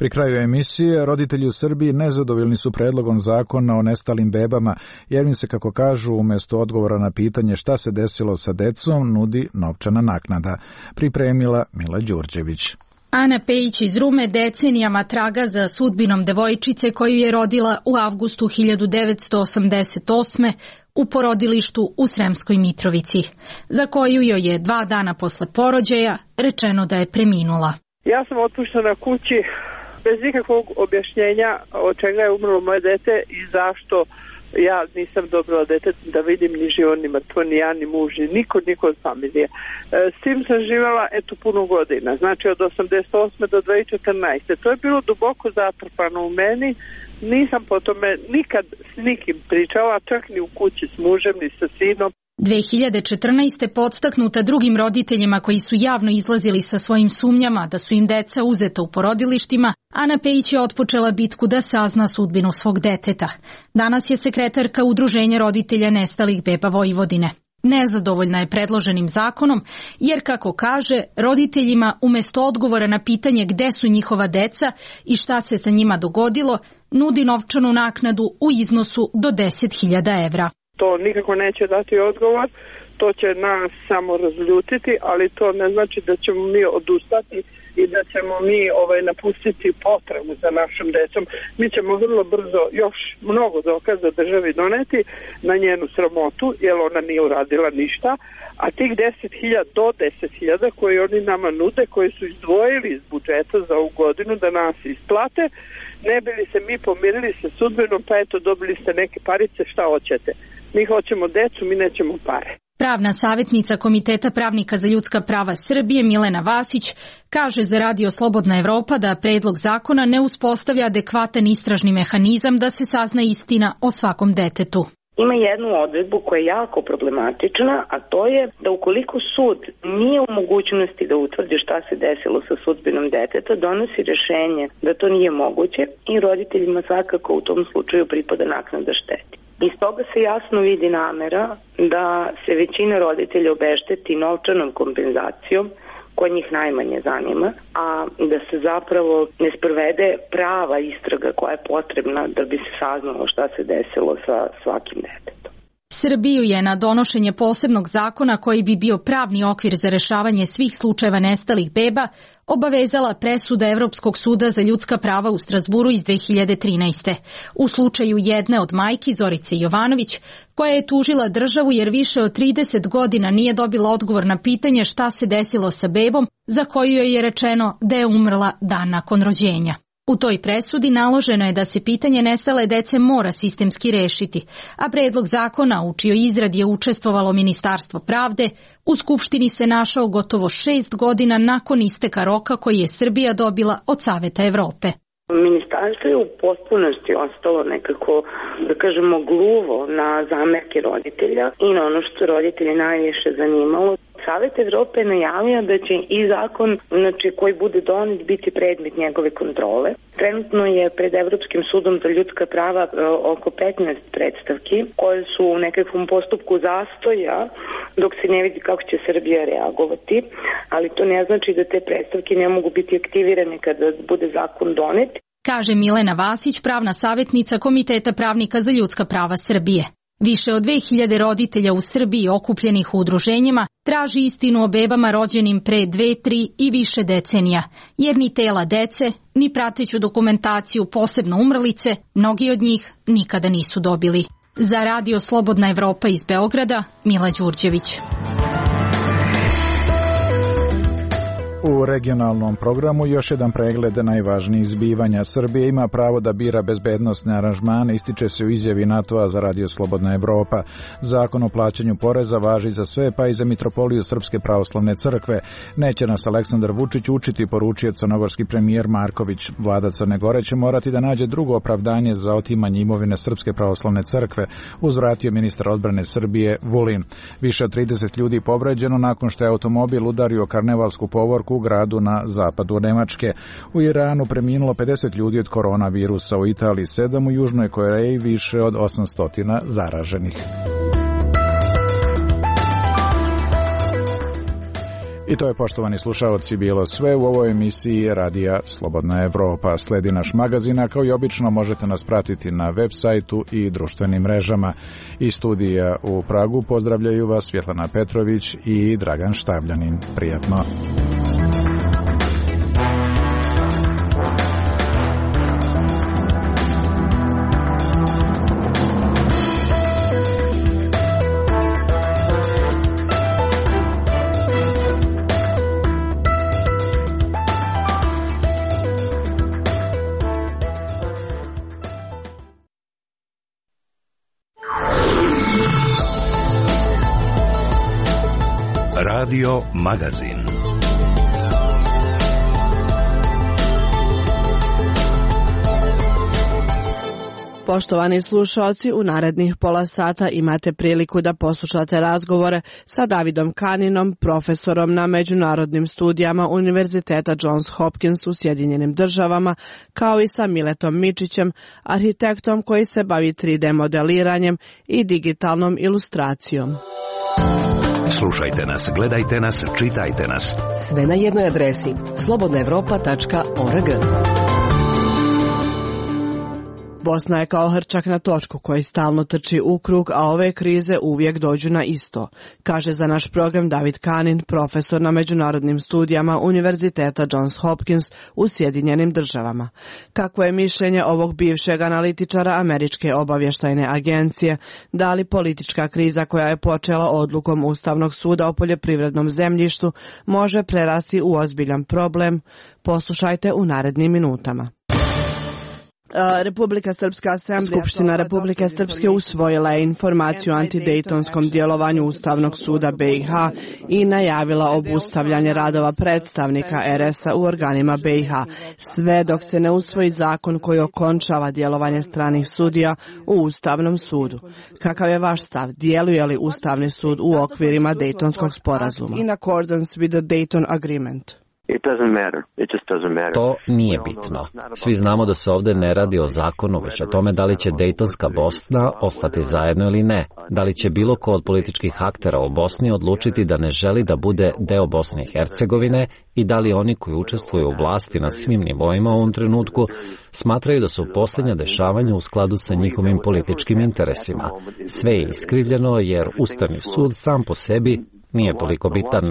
Pri kraju emisije, roditelji u Srbiji nezadovoljni su predlogom zakona o nestalim bebama, jer im se, kako kažu, umjesto odgovora na pitanje šta se desilo sa decom, nudi novčana naknada. Pripremila Mila Đurđević. Ana Pejić iz Rume decenijama traga za sudbinom devojčice koju je rodila u avgustu hiljadu devetsto osamdeset osme u porodilištu u Sremskoj Mitrovici, za koju joj je dva dana posle porođaja rečeno da je preminula. Ja sam otpuštena kući bez nikakvog objašnjenja od čega je umrlo moje dete i zašto ja nisam dobila dete da vidim ni živo, ni mrtvo, ni ja, ni muž, ni niko, niko od familije. S tim sam živjela eto puno godina, znači od osamdeset osme do dve hiljade četrnaeste. To je bilo duboko zatrpano u meni, nisam po tome nikad s nikim pričala, čak ni u kući s mužem, ni sa sinom. dve hiljade četrnaeste. podstaknuta drugim roditeljima koji su javno izlazili sa svojim sumnjama da su im deca uzeta u porodilištima, Ana Pejić je otpočela bitku da sazna sudbinu svog deteta. Danas je sekretarka Udruženja roditelja nestalih beba Vojvodine. Nezadovoljna je predloženim zakonom, jer, kako kaže, roditeljima umjesto odgovora na pitanje gde su njihova deca i šta se sa njima dogodilo, nudi novčanu naknadu u iznosu do deset hiljada evra. To nikako neće dati odgovor, to će nas samo razljutiti, ali to ne znači da ćemo mi odustati i da ćemo mi ovaj, napustiti potrebu za našom decom. Mi ćemo vrlo brzo još mnogo dokaza državi doneti na njenu sramotu, jer ona nije uradila ništa, a tih deset hiljada do deset hiljada koje oni nama nude, koje su izdvojili iz budžeta za ovu godinu da nas isplate, ne bi li se mi pomirili sa sudbinom, pa eto dobili ste neke parice, šta hoćete. Mi hoćemo decu, mi nećemo pare. Pravna savjetnica Komiteta pravnika za ljudska prava Srbije Milena Vasić kaže za Radio Slobodna Evropa da predlog zakona ne uspostavlja adekvatan istražni mehanizam da se sazna istina o svakom detetu. Ima jednu odredbu koja je jako problematična, a to je da ukoliko sud nije u mogućnosti da utvrdi šta se desilo sa sudbinom deteta, donosi rješenje da to nije moguće i roditeljima svakako u tom slučaju pripada naknada štete. Iz toga se jasno vidi namera da se većina roditelja obešteti novčanom kompenzacijom koja njih najmanje zanima, a da se zapravo ne sprovede prava istraga koja je potrebna da bi se saznalo šta se desilo sa svakim detetom. Srbiju je na donošenje posebnog zakona koji bi bio pravni okvir za rešavanje svih slučajeva nestalih beba obavezala presuda Evropskog suda za ljudska prava u Strazburu iz dve hiljade trinaeste. U slučaju jedne od majki, Zorice Jovanović, koja je tužila državu jer više od trideset godina nije dobila odgovor na pitanje šta se desilo sa bebom, za koju joj je rečeno da je umrla dan nakon rođenja. U toj presudi naloženo je da se pitanje nestale dece mora sistemski rešiti, a predlog zakona u čijoj izradi je učestvovalo Ministarstvo pravde u Skupštini se našao gotovo šest godina nakon isteka roka koji je Srbija dobila od Saveta Evrope. Ministarstvo je u potpunosti ostalo nekako, da kažemo, gluvo na zamerke roditelja i na ono što roditelji najviše zanimalo. Savet Evrope je najavio da će i zakon, znači, koji bude donet, biti predmet njegove kontrole. Trenutno je pred Evropskim sudom za ljudska prava oko petnaest predstavki koje su u nekakvom postupku zastoja dok se ne vidi kako će Srbija reagovati, ali to ne znači da te predstavke ne mogu biti aktivirane kada bude zakon donet. Kaže Milena Vasić, pravna savjetnica Komiteta pravnika za ljudska prava Srbije. Više od dve hiljade roditelja u Srbiji okupljenih u udruženjima traži istinu o bebama rođenim pre dve, tri i više decenija, jer ni tela dece, ni prateću dokumentaciju, posebno umrlice, mnogi od njih nikada nisu dobili. Za Radio Slobodna Evropa iz Beograda, Mila Đurđević. U regionalnom programu još jedan pregled najvažnijih zbivanja. Srbija ima pravo da bira bezbednosne aranžmane, ističe se u izjavi NATO-a za Radio Slobodna Evropa. Zakon o plaćanju poreza važi za sve, pa i za Mitropoliju Srpske pravoslavne crkve. Neće nas Aleksandar Vučić učiti, poručio crnogorski premijer Marković. Vlada Crne Gore će morati da nađe drugo opravdanje za otimanje imovine Srpske pravoslavne crkve, uzvratio ministar odbrane Srbije Vulin. Više od trideset ljudi povređeno nakon što je automobil udario karnevalsku povorku u gradu na zapadu Nemačke. U Iranu preminulo pedeset ljudi od koronavirusa, u Italiji sedam, u Južnoj Koreji više od osamsto zaraženih. I to je, poštovani slušaoci, bilo sve u ovoj emisiji Radija Slobodna Evropa. Sledi naš magazin, a kao i obično možete nas pratiti na web sajtu i društvenim mrežama. Iz studija u Pragu pozdravljaju vas Svjetlana Petrović i Dragan Štabljanin. Prijatno. Radio Magazin. Poštovani slušalci, u narednih pola sata imate priliku da poslušate razgovore sa Davidom Kaninom, profesorom na međunarodnim studijama Univerziteta Johns Hopkins u Sjedinjenim Državama, kao i sa Miletom Mičićem, arhitektom koji se bavi tri D modeliranjem i digitalnom ilustracijom. Slušajte nas, gledajte nas, čitajte nas. Sve na jednoj adresi slobodna evropa tačka org. Bosna je kao hrčak na točku koji stalno trči u krug, a ove krize uvijek dođu na isto, kaže za naš program David Kanin, profesor na međunarodnim studijama Univerziteta Johns Hopkins u Sjedinjenim Državama. Kako je mišljenje ovog bivšeg analitičara Američke obavještajne agencije, da li politička kriza koja je počela odlukom Ustavnog suda o poljoprivrednom zemljištu može prerasti u ozbiljan problem? Poslušajte u narednim minutama. Republika Srpska asamblea, Skupština Republike Srpske usvojila je informaciju o antidejtonskom djelovanju Ustavnog suda B i H i najavila obustavljanje radova predstavnika R S-a u organima B i H, sve dok se ne usvoji zakon koji okončava djelovanje stranih sudija u Ustavnom sudu. Kakav je vaš stav? Djeluje li Ustavni sud u okvirima Dejtonskog sporazuma? In accordance with the Dayton Agreement. To nije bitno. Svi znamo da se ovdje ne radi o zakonu, već o tome da li će Dejtonska Bosna ostati zajedno ili ne. Da li će bilo ko od političkih aktera u Bosni odlučiti da ne želi da bude deo Bosne i Hercegovine i da li oni koji učestvuju u vlasti na svim nivoima u ovom trenutku smatraju da su posljednja dešavanja u skladu sa njihovim političkim interesima. Sve je iskrivljeno jer Ustavni sud sam po sebi nije toliko bitan.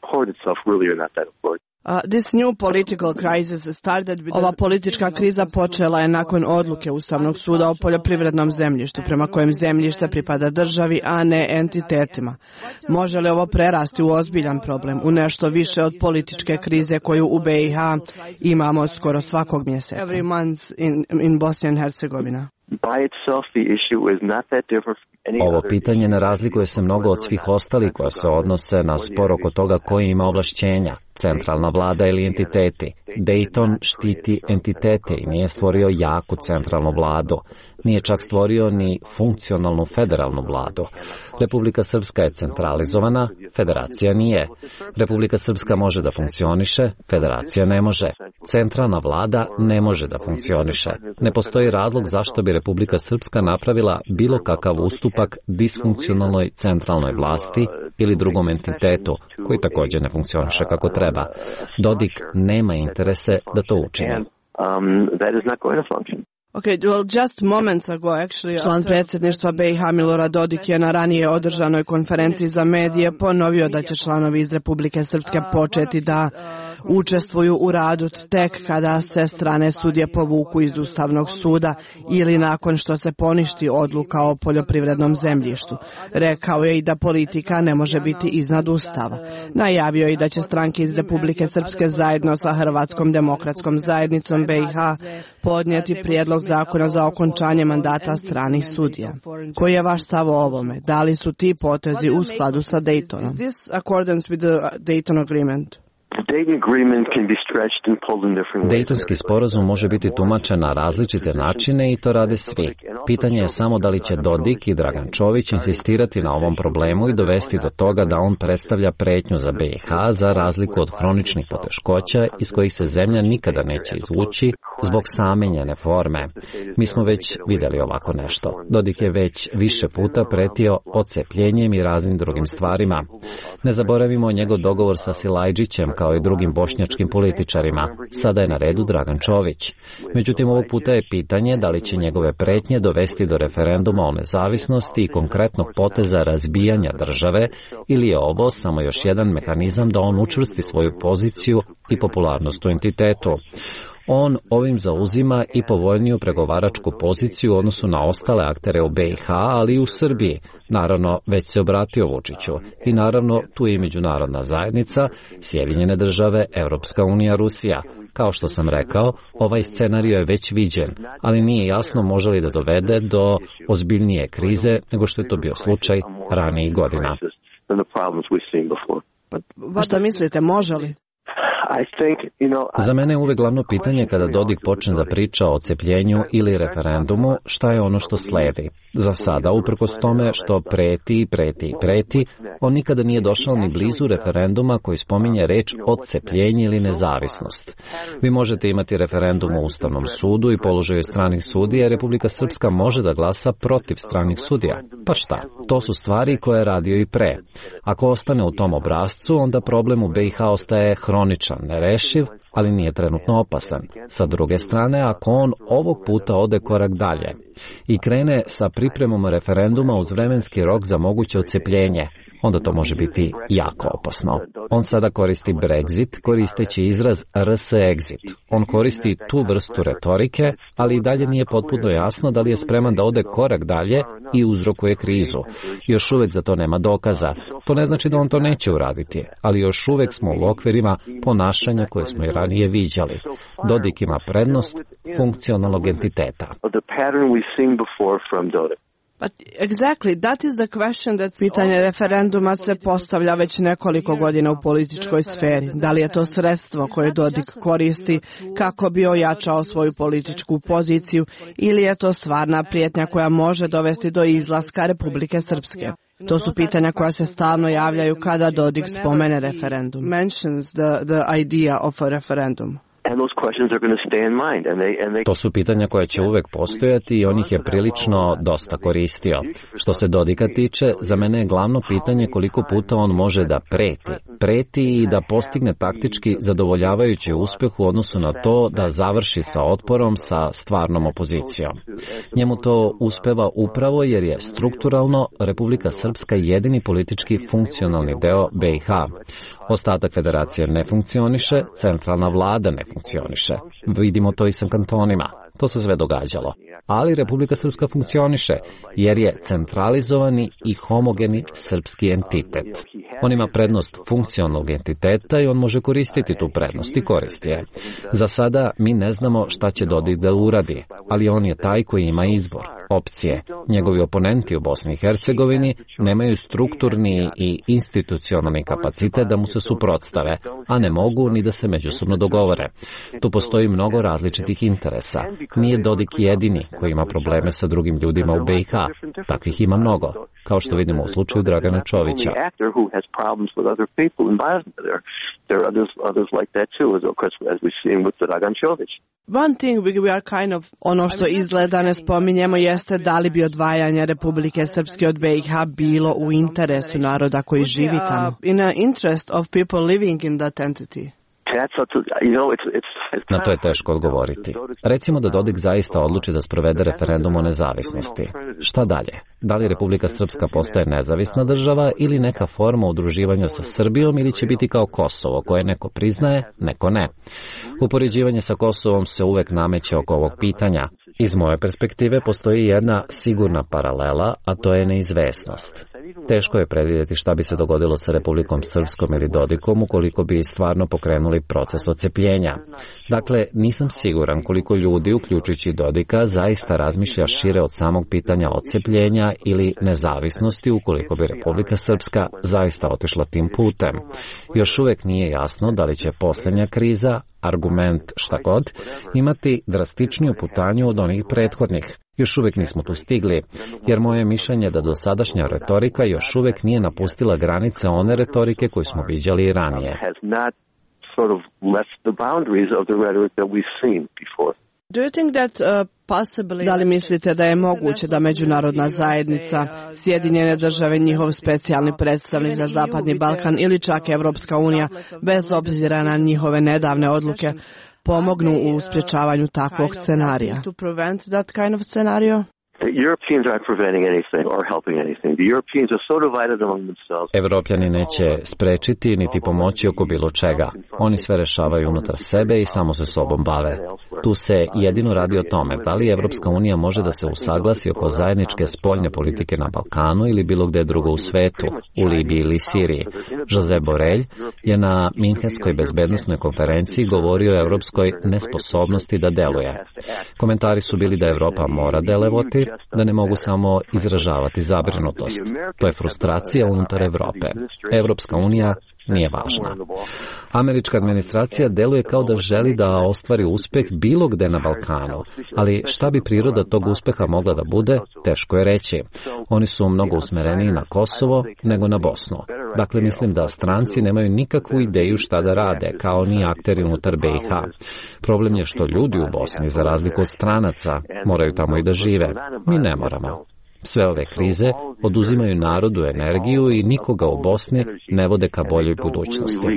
Uh, this new political crisis started with Ova politička kriza počela je nakon odluke Ustavnog suda o poljoprivrednom zemljištu, prema kojem zemljište pripada državi, a ne entitetima. Može li ovo prerasti u ozbiljan problem, u nešto više od političke krize koju u B i H imamo skoro svakog mjeseca? Every month in, in Bosnia and Herzegovina. Ovo pitanje ne razlikuje se mnogo od svih ostalih koja se odnose na spor oko toga koji ima ovlašćenja, centralna vlada ili entiteti. Dayton štiti entitete i nije stvorio jaku centralnu vladu. Nije čak stvorio ni funkcionalnu federalnu vladu. Republika Srpska je centralizovana, federacija nije. Republika Srpska može da funkcioniše, federacija ne može. Centralna vlada ne može da funkcioniše. Ne postoji razlog zašto bi Republika Srpska napravila bilo kakav ustupak disfunkcionalnoj centralnoj vlasti ili drugom entitetu, koji također ne funkcioniše kako treba. Dodik nema interese da to učini. Okay, well, just moments ago, actually, član predsjedništva B i H Milorad Dodik je na ranije održanoj konferenciji za medije ponovio da će članovi iz Republike Srpske početi da učestvuju u radu tek kada se strane sudije povuku iz Ustavnog suda ili nakon što se poništi odluka o poljoprivrednom zemljištu. Rekao je i da politika ne može biti iznad Ustava. Najavio je i da će stranke iz Republike Srpske zajedno sa Hrvatskom demokratskom zajednicom B i H podnijeti prijedlog zakona za okončanje mandata stranih sudija. Koji je vaš stav o ovome? Da li su ti potezi u skladu sa Daytonom? Is this accordance with the Dayton agreement? Dejtonski sporazum može biti tumačen na različite načine i to rade svi. Pitanje je samo da li će Dodik i Dragan Čović insistirati na ovom problemu i dovesti do toga da on predstavlja pretnju za B i H za razliku od hroničnih poteškoća iz kojih se zemlja nikada neće izvući zbog same njene forme. Mi smo već vidjeli ovako nešto. Dodik je već više puta pretio odcepljenjem i raznim drugim stvarima. Ne zaboravimo njegov dogovor sa Silajđićem kao i drugim bošnjačkim političarima. Sada je na redu Dragan Čović. Međutim, ovog puta je pitanje da li će njegove pretnje dovesti do referenduma o nezavisnosti i konkretnog poteza razbijanja države ili je ovo samo još jedan mehanizam da on učvrsti svoju poziciju i popularnost u entitetu. On ovim zauzima i povoljniju pregovaračku poziciju u odnosu na ostale aktere u B i H, ali i u Srbiji. Naravno, već se obratio Vučiću. I naravno, tu je i međunarodna zajednica, Sjedinjene države, Europska unija, Rusija. Kao što sam rekao, ovaj scenario je već viđen, ali nije jasno može li da dovede do ozbiljnije krize nego što je to bio slučaj ranijih godina. Pa šta mislite, može li? Za mene je uvek glavno pitanje kada Dodik počne da priča o odcepljenju ili referendumu, šta je ono što sledi. Za sada, uprkos tome što preti, preti, preti, on nikada nije došao ni blizu referenduma koji spominje reč odcepljenje ili nezavisnost. Vi možete imati referendum u Ustavnom sudu i položaju stranih sudija, jer Republika Srpska može da glasa protiv stranih sudija. Pa šta? To su stvari koje je radio i pre. Ako ostane u tom obrascu, onda problem u B i H ostaje hroničan, nerešiv, ali nije trenutno opasan. Sa druge strane, ako on ovog puta ode korak dalje i krene sa pripremom referenduma uz vremenski rok za moguće odcepljenje, onda to može biti jako opasno. On sada koristi Brexit, koristeći izraz R S exit. On koristi tu vrstu retorike, ali i dalje nije potpuno jasno da li je spreman da ode korak dalje i uzrokuje krizu. Još uvek za to nema dokaza. To ne znači da on to neće uraditi, ali još uvek smo u okvirima ponašanja koje smo i ranije viđali. Dodik ima prednost funkcionalnog entiteta. But exactly, that is the question that pitanje referenduma se postavlja već nekoliko godina u političkoj sferi. Da li je to sredstvo koje Dodik koristi kako bi ojačao svoju političku poziciju ili je to stvarna prijetnja koja može dovesti do izlaska Republike Srpske? To su pitanja koja se stalno javljaju kada Dodik spomene referendum. Mentions the, the idea of a referendum. To su pitanja koja će uvek postojati i on ih je prilično dosta koristio. Što se Dodika tiče, za mene je glavno pitanje koliko puta on može da preti. Preti i da postigne taktički zadovoljavajući uspeh u odnosu na to da završi sa otporom sa stvarnom opozicijom. Njemu to uspeva upravo jer je strukturalno Republika Srpska jedini politički funkcionalni deo B i H. Ostatak federacije ne funkcioniše, centralna vlada ne funkcioniše. Vidimo to i sa kantonima. To se sve događalo. Ali Republika Srpska funkcioniše, jer je centralizovani i homogeni srpski entitet. On ima prednost funkcionalnog entiteta i on može koristiti tu prednost i koristi je. Za sada mi ne znamo šta će Dodik da uradi, ali on je taj koji ima izbor, opcije. Njegovi oponenti u Bosni i Hercegovini nemaju strukturni i institucionalni kapacitet da mu se suprotstave, a ne mogu ni da se međusobno dogovore. Tu postoji mnogo različitih interesa. Nije Dodik jedini koji ima probleme sa drugim ljudima u B i H. Takvih ima mnogo, kao što vidimo u slučaju Dragana Čovića. One thing we are kind of, ono što izgleda ne spominjemo jeste da li bi odvajanje Republike Srpske od B i H bilo u interesu naroda koji živi tamo. In the interest of people living in that entity. Na to je teško odgovoriti. Recimo da Dodik zaista odluči da sprovede referendum o nezavisnosti. Šta dalje? Da li Republika Srpska postaje nezavisna država ili neka forma udruživanja sa Srbijom ili će biti kao Kosovo koje neko priznaje, neko ne? Upoređivanje sa Kosovom se uvek nameće oko ovog pitanja. Iz moje perspektive postoji jedna sigurna paralela, a to je neizvesnost. Teško je predvidjeti šta bi se dogodilo sa Republikom Srpskom ili Dodikom ukoliko bi stvarno pokrenuli proces odcepljenja. Dakle, nisam siguran koliko ljudi, uključujući Dodika, zaista razmišlja šire od samog pitanja odcepljenja ili nezavisnosti ukoliko bi Republika Srpska zaista otišla tim putem. Još uvek nije jasno da li će posljednja kriza, argument šta god, imati drastičniju putanju od onih prethodnih. Još uvek nismo tu stigli, jer moje mišljenje da dosadašnja retorika još uvek nije napustila granice one retorike koju smo viđali i ranije. Da li mislite da je moguće da međunarodna zajednica, Sjedinjene države, njihov specijalni predstavnik za Zapadni Balkan ili čak Evropska unija, bez obzira na njihove nedavne odluke, pomognu u sprječavanju takvog scenarija? Evropljani neće sprečiti niti pomoći oko bilo čega. Oni sve rešavaju unutar sebe i samo se sobom bave. Tu se jedino radi o tome da li Evropska unija može da se usaglasi oko zajedničke spoljne politike na Balkanu ili bilo gde drugo u svetu, u Libiji ili Siriji. Josep Borrell je na Minhenskoj bezbednosnoj konferenciji govorio o evropskoj nesposobnosti da deluje. Komentari su bili da Evropa mora delovati, da ne mogu samo izražavati zabrinutost. To je frustracija unutar Evrope. Evropska unija nije važna. Američka administracija deluje kao da želi da ostvari uspeh bilo gde na Balkanu, ali šta bi priroda tog uspeha mogla da bude, teško je reći. Oni su mnogo usmereniji na Kosovo nego na Bosnu. Dakle, mislim da stranci nemaju nikakvu ideju šta da rade, kao ni akteri unutar B i H. Problem je što ljudi u Bosni, za razliku od stranaca, moraju tamo i da žive. Mi ne moramo. Sve ove krize oduzimaju narodu energiju i nikoga u Bosni ne vode ka boljoj budućnosti.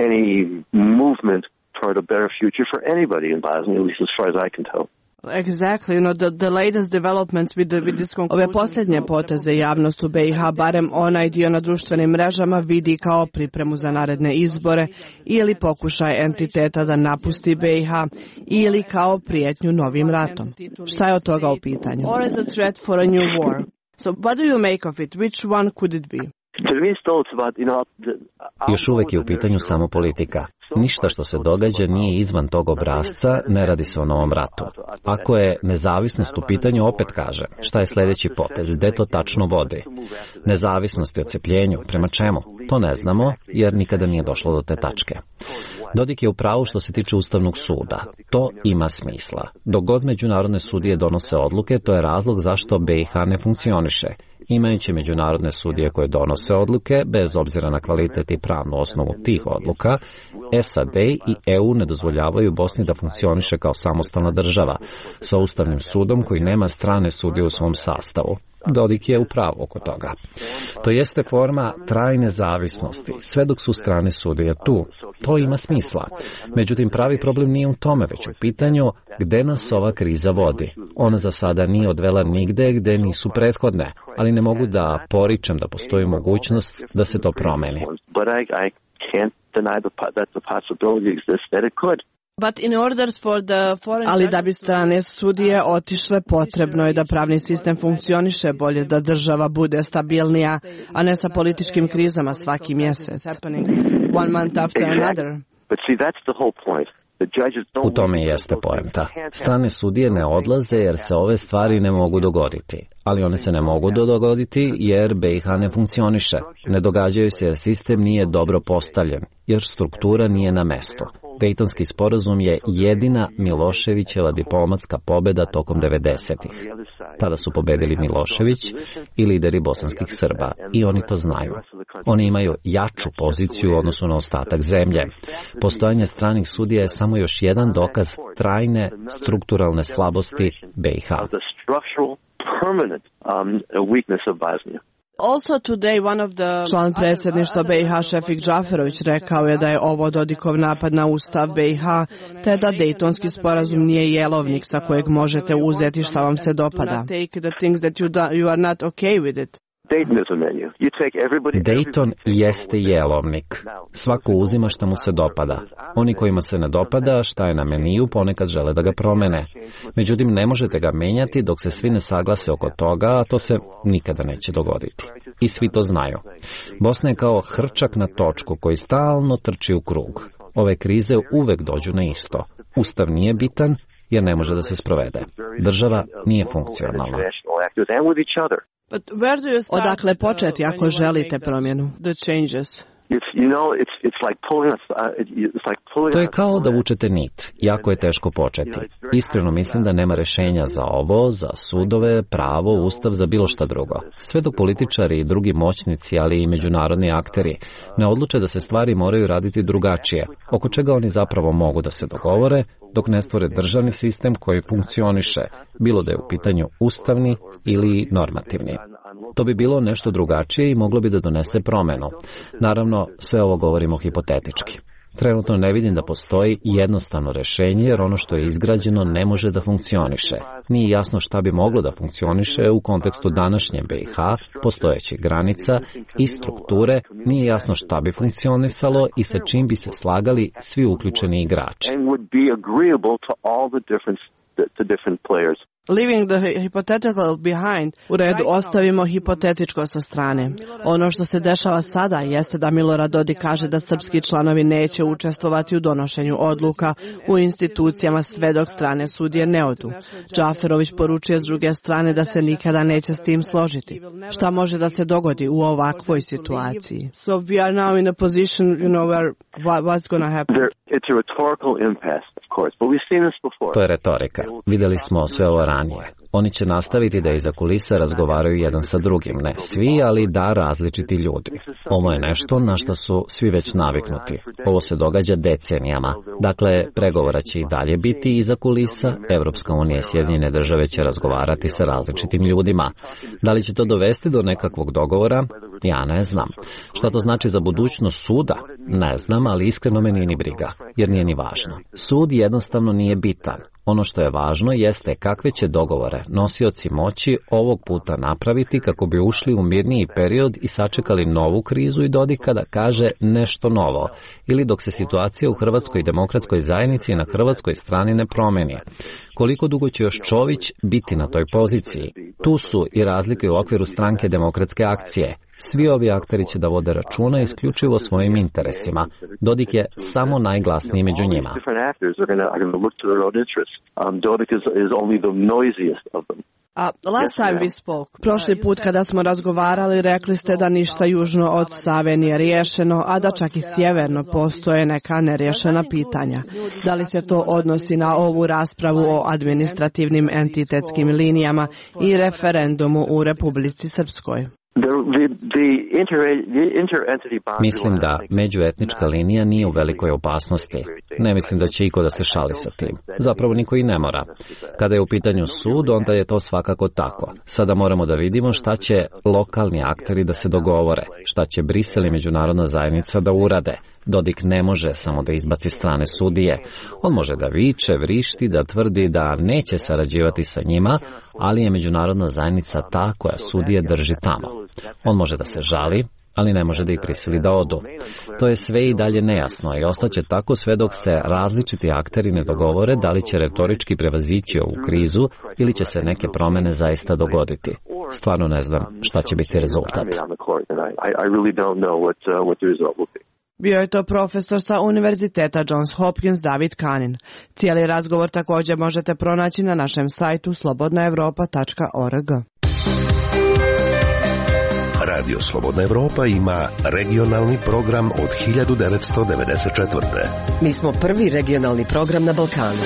Exactly, you know, the, the latest developments with the, with this... Ove posljednje poteze javnost u B i H, barem onaj dio na društvenim mrežama, vidi kao pripremu za naredne izbore ili pokušaj entiteta da napusti B i H ili kao prijetnju novim ratom. Šta je od toga u pitanju? Or as a threat for a new war. So what do you make of it? Which one could it be? Još uvek je u pitanju samo politika. Ništa što se događa nije izvan tog obrasca, ne radi se o novom ratu. Ako je nezavisnost u pitanju, opet kažem, šta je sljedeći potez, gde to tačno vodi? Nezavisnost i odcepljenju, prema čemu? To ne znamo, jer nikada nije došlo do te tačke. Dodik je u pravu što se tiče Ustavnog suda. To ima smisla. Dok god međunarodne sudije donose odluke, to je razlog zašto B i H ne funkcioniše. Imajući međunarodne sudije koje donose odluke, bez obzira na kvalitet i pravnu osnovu tih odluka, S A D i E U ne dozvoljavaju Bosni da funkcioniše kao samostalna država, sa Ustavnim sudom koji nema strane sudije u svom sastavu. Dodik je u pravu oko toga. To jeste forma trajne zavisnosti, sve dok su strane sudije tu. To ima smisla. Međutim, pravi problem nije u tome, već u pitanju gde nas ova kriza vodi. Ona za sada nije odvela nigde gde nisu prethodne, ali ne mogu da poričem da postoji mogućnost da se to promeni. But in order for the foreign... Ali da bi strane sudije otišle, potrebno je da pravni sistem funkcioniše bolje, da država bude stabilnija, a ne sa političkim krizama svaki mjesec. One month after another. But see, that's the whole point. U tome jeste poenta. Strane sudije ne odlaze jer se ove stvari ne mogu dogoditi. Ali one se ne mogu dogoditi jer B i H ne funkcioniše. Ne događaju se jer sistem nije dobro postavljen, jer struktura nije na mestu. Dejtonski sporazum je jedina Miloševićeva diplomatska pobeda tokom devedesetih. Tada su pobedili Milošević i lideri bosanskih Srba i oni to znaju. Oni imaju jaču poziciju u odnosu na ostatak zemlje. Postojanje stranih sudija je samo još jedan dokaz trajne strukturalne slabosti B i H. Also today one of the... Član predsjedništva B i H Šefik Džaferović rekao je da je ovo Dodikov napad na ustav B i H, te da Dejtonski sporazum nije jelovnik sa kojeg možete uzeti šta vam se dopada. Dayton jeste jelovnik. Svako uzima šta mu se dopada. Oni kojima se ne dopada šta je na meniju ponekad žele da ga promene. Međutim, ne možete ga menjati dok se svi ne saglase oko toga, a to se nikada neće dogoditi. I svi to znaju. Bosna je kao hrčak na točku koji stalno trči u krug. Ove krize uvek dođu na isto. Ustav nije bitan jer ne može da se sprovede. Država nije funkcionalna. Odakle početi ako želite promjenu? The changes. To je kao da vučete nit. Jako je teško početi. Iskreno mislim da nema rešenja za ovo, za sudove, pravo, ustav, za bilo šta drugo. Sve dok političari i drugi moćnici, ali i međunarodni akteri, ne odluče da se stvari moraju raditi drugačije, oko čega oni zapravo mogu da se dogovore, dok ne stvore državni sistem koji funkcioniše, bilo da je u pitanju ustavni ili normativni. To bi bilo nešto drugačije i moglo bi da donese promenu. Naravno, sve ovo govorimo hipotetički. Trenutno ne vidim da postoji jednostavno rešenje, jer ono što je izgrađeno ne može da funkcioniše. Nije jasno šta bi moglo da funkcioniše u kontekstu današnje B i H, postojećih granica i strukture, nije jasno šta bi funkcionisalo i sa čim bi se slagali svi uključeni igrači. Leaving the hypothetical behind. U redu, ostavimo hipotetičko sa strane. Ono što se dešava sada jeste da Milorad Dodik kaže da srpski članovi neće učestvovati u donošenju odluka u institucijama sve dok strane sudije ne odu. Džaferović poručuje s druge strane da se nikada neće s tim složiti. Šta može da se dogodi u ovakvoj situaciji? So we are now in a position, you know, where what, what's going to happen? It's a rhetorical impasse, of course, but we've seen this before. To je retorika. Videli smo sve ovo ranije. Oni će nastaviti da iza kulisa razgovaraju jedan sa drugim. Ne svi, ali da različiti ljudi. Ovo je nešto na što su svi već naviknuti. Ovo se događa decenijama. Dakle, pregovora će i dalje biti iza kulisa. Evropska unija i Sjedinjene države će razgovarati sa različitim ljudima. Da li će to dovesti do nekakvog dogovora? Ja ne znam. Šta to znači za budućnost suda? Ne znam, ali iskreno me nije ni briga, jer nije ni važno. Sud jednostavno nije bitan. Ono što je važno jeste kakve će dogovore nosioci moći ovog puta napraviti kako bi ušli u mirniji period i sačekali novu krizu i Dodika da kaže nešto novo, ili dok se situacija u Hrvatskoj demokratskoj zajednici i na hrvatskoj strani ne promeni. Koliko dugo će još Čović biti na toj poziciji? Tu su i razlike u okviru stranke Demokratske akcije. Svi ovi akteri će da vode računa isključivo svojim interesima. Dodik je samo najglasniji među njima. A last time we spoke, prošli put kada smo razgovarali, rekli ste da ništa južno od Save nije riješeno, a da čak i sjeverno postoje neka neriješena pitanja. Da li se to odnosi na ovu raspravu o administrativnim entitetskim linijama i referendumu u Republici Srpskoj? Mislim da međuetnička linija nije u velikoj opasnosti. Ne mislim da će iko da se šali sa tim. Zapravo niko i ne mora. Kada je u pitanju sud, onda je to svakako tako. Sada moramo da vidimo šta će lokalni akteri da se dogovore, šta će Brisel i međunarodna zajednica da urade. Dodik ne može samo da izbaci strane sudije. On može da viče, vrišti, da tvrdi da neće sarađivati sa njima, ali je međunarodna zajednica ta koja sudije drži tamo. On može da se žali, ali ne može da ih prisili da odu. To je sve i dalje nejasno i ostaće tako sve dok se različiti akteri ne dogovore da li će retorički prevazići ovu krizu ili će se neke promene zaista dogoditi. Stvarno ne znam šta će biti rezultat. Bio je to profesor sa Univerziteta Johns Hopkins David Kanin. Cijeli razgovor također možete pronaći na našem sajtu slobodna evropa tačka org. Radio Slobodna Evropa ima regionalni program od hiljadu devetsto devedeset četvrte. Mi smo prvi regionalni program na Balkanu.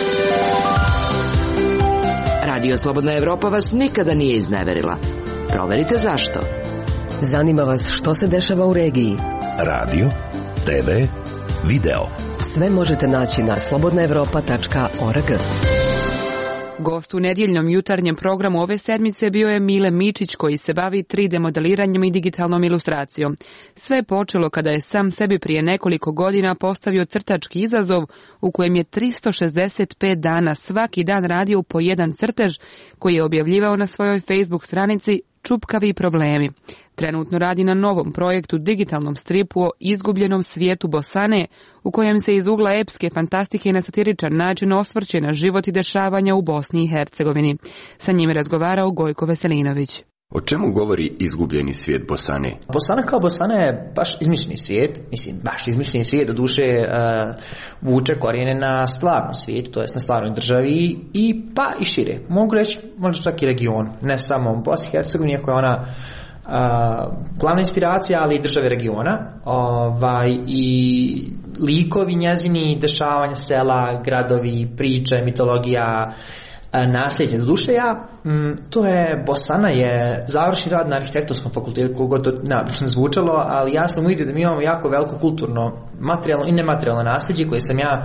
Radio Slobodna Evropa vas nikada nije izneverila. Proverite zašto. Zanima vas što se dešava u regiji. Radio, te ve, video. Sve možete naći na slobodna evropa tačka org. Gost u nedjeljnom jutarnjem programu ove sedmice bio je Mile Mičić, koji se bavi tri D modeliranjem i digitalnom ilustracijom. Sve je počelo kada je sam sebi prije nekoliko godina postavio crtački izazov u kojem je tristo šezdeset pet dana svaki dan radio po jedan crtež koji je objavljivao na svojoj Facebook stranici Čupkavi problemi. Trenutno radi na novom projektu digitalnom stripu o izgubljenom svijetu Bosane, u kojem se iz ugla epske fantastike na satiričan način osvrće na život i dešavanja u Bosni i Hercegovini. Sa njim je razgovarao Gojko Veselinović. O čemu govori izgubljeni svijet Bosane? Bosana kao Bosana je baš izmišljeni svijet, mislim baš izmišljeni svijet, do duše uh, vuče korijene na stvarnom svijetu, to jest na stvarnoj državi i pa i šire. Mogu reći možda čak i region, ne samo Bosni i Hercegovini, iako je ona uh, glavna inspiracija, ali i države regiona. Ovaj, i likovi njezini, dešavanja sela, gradovi, priče, mitologija, nasljeđe. Do duše ja, m, to je, Bosana je završen rad na arhitektonskom fakultetu, koliko to naobično zvučalo, ali ja sam uvidio da mi imamo jako veliko kulturno, materijalno i nematerijalno nasljeđe koje sam ja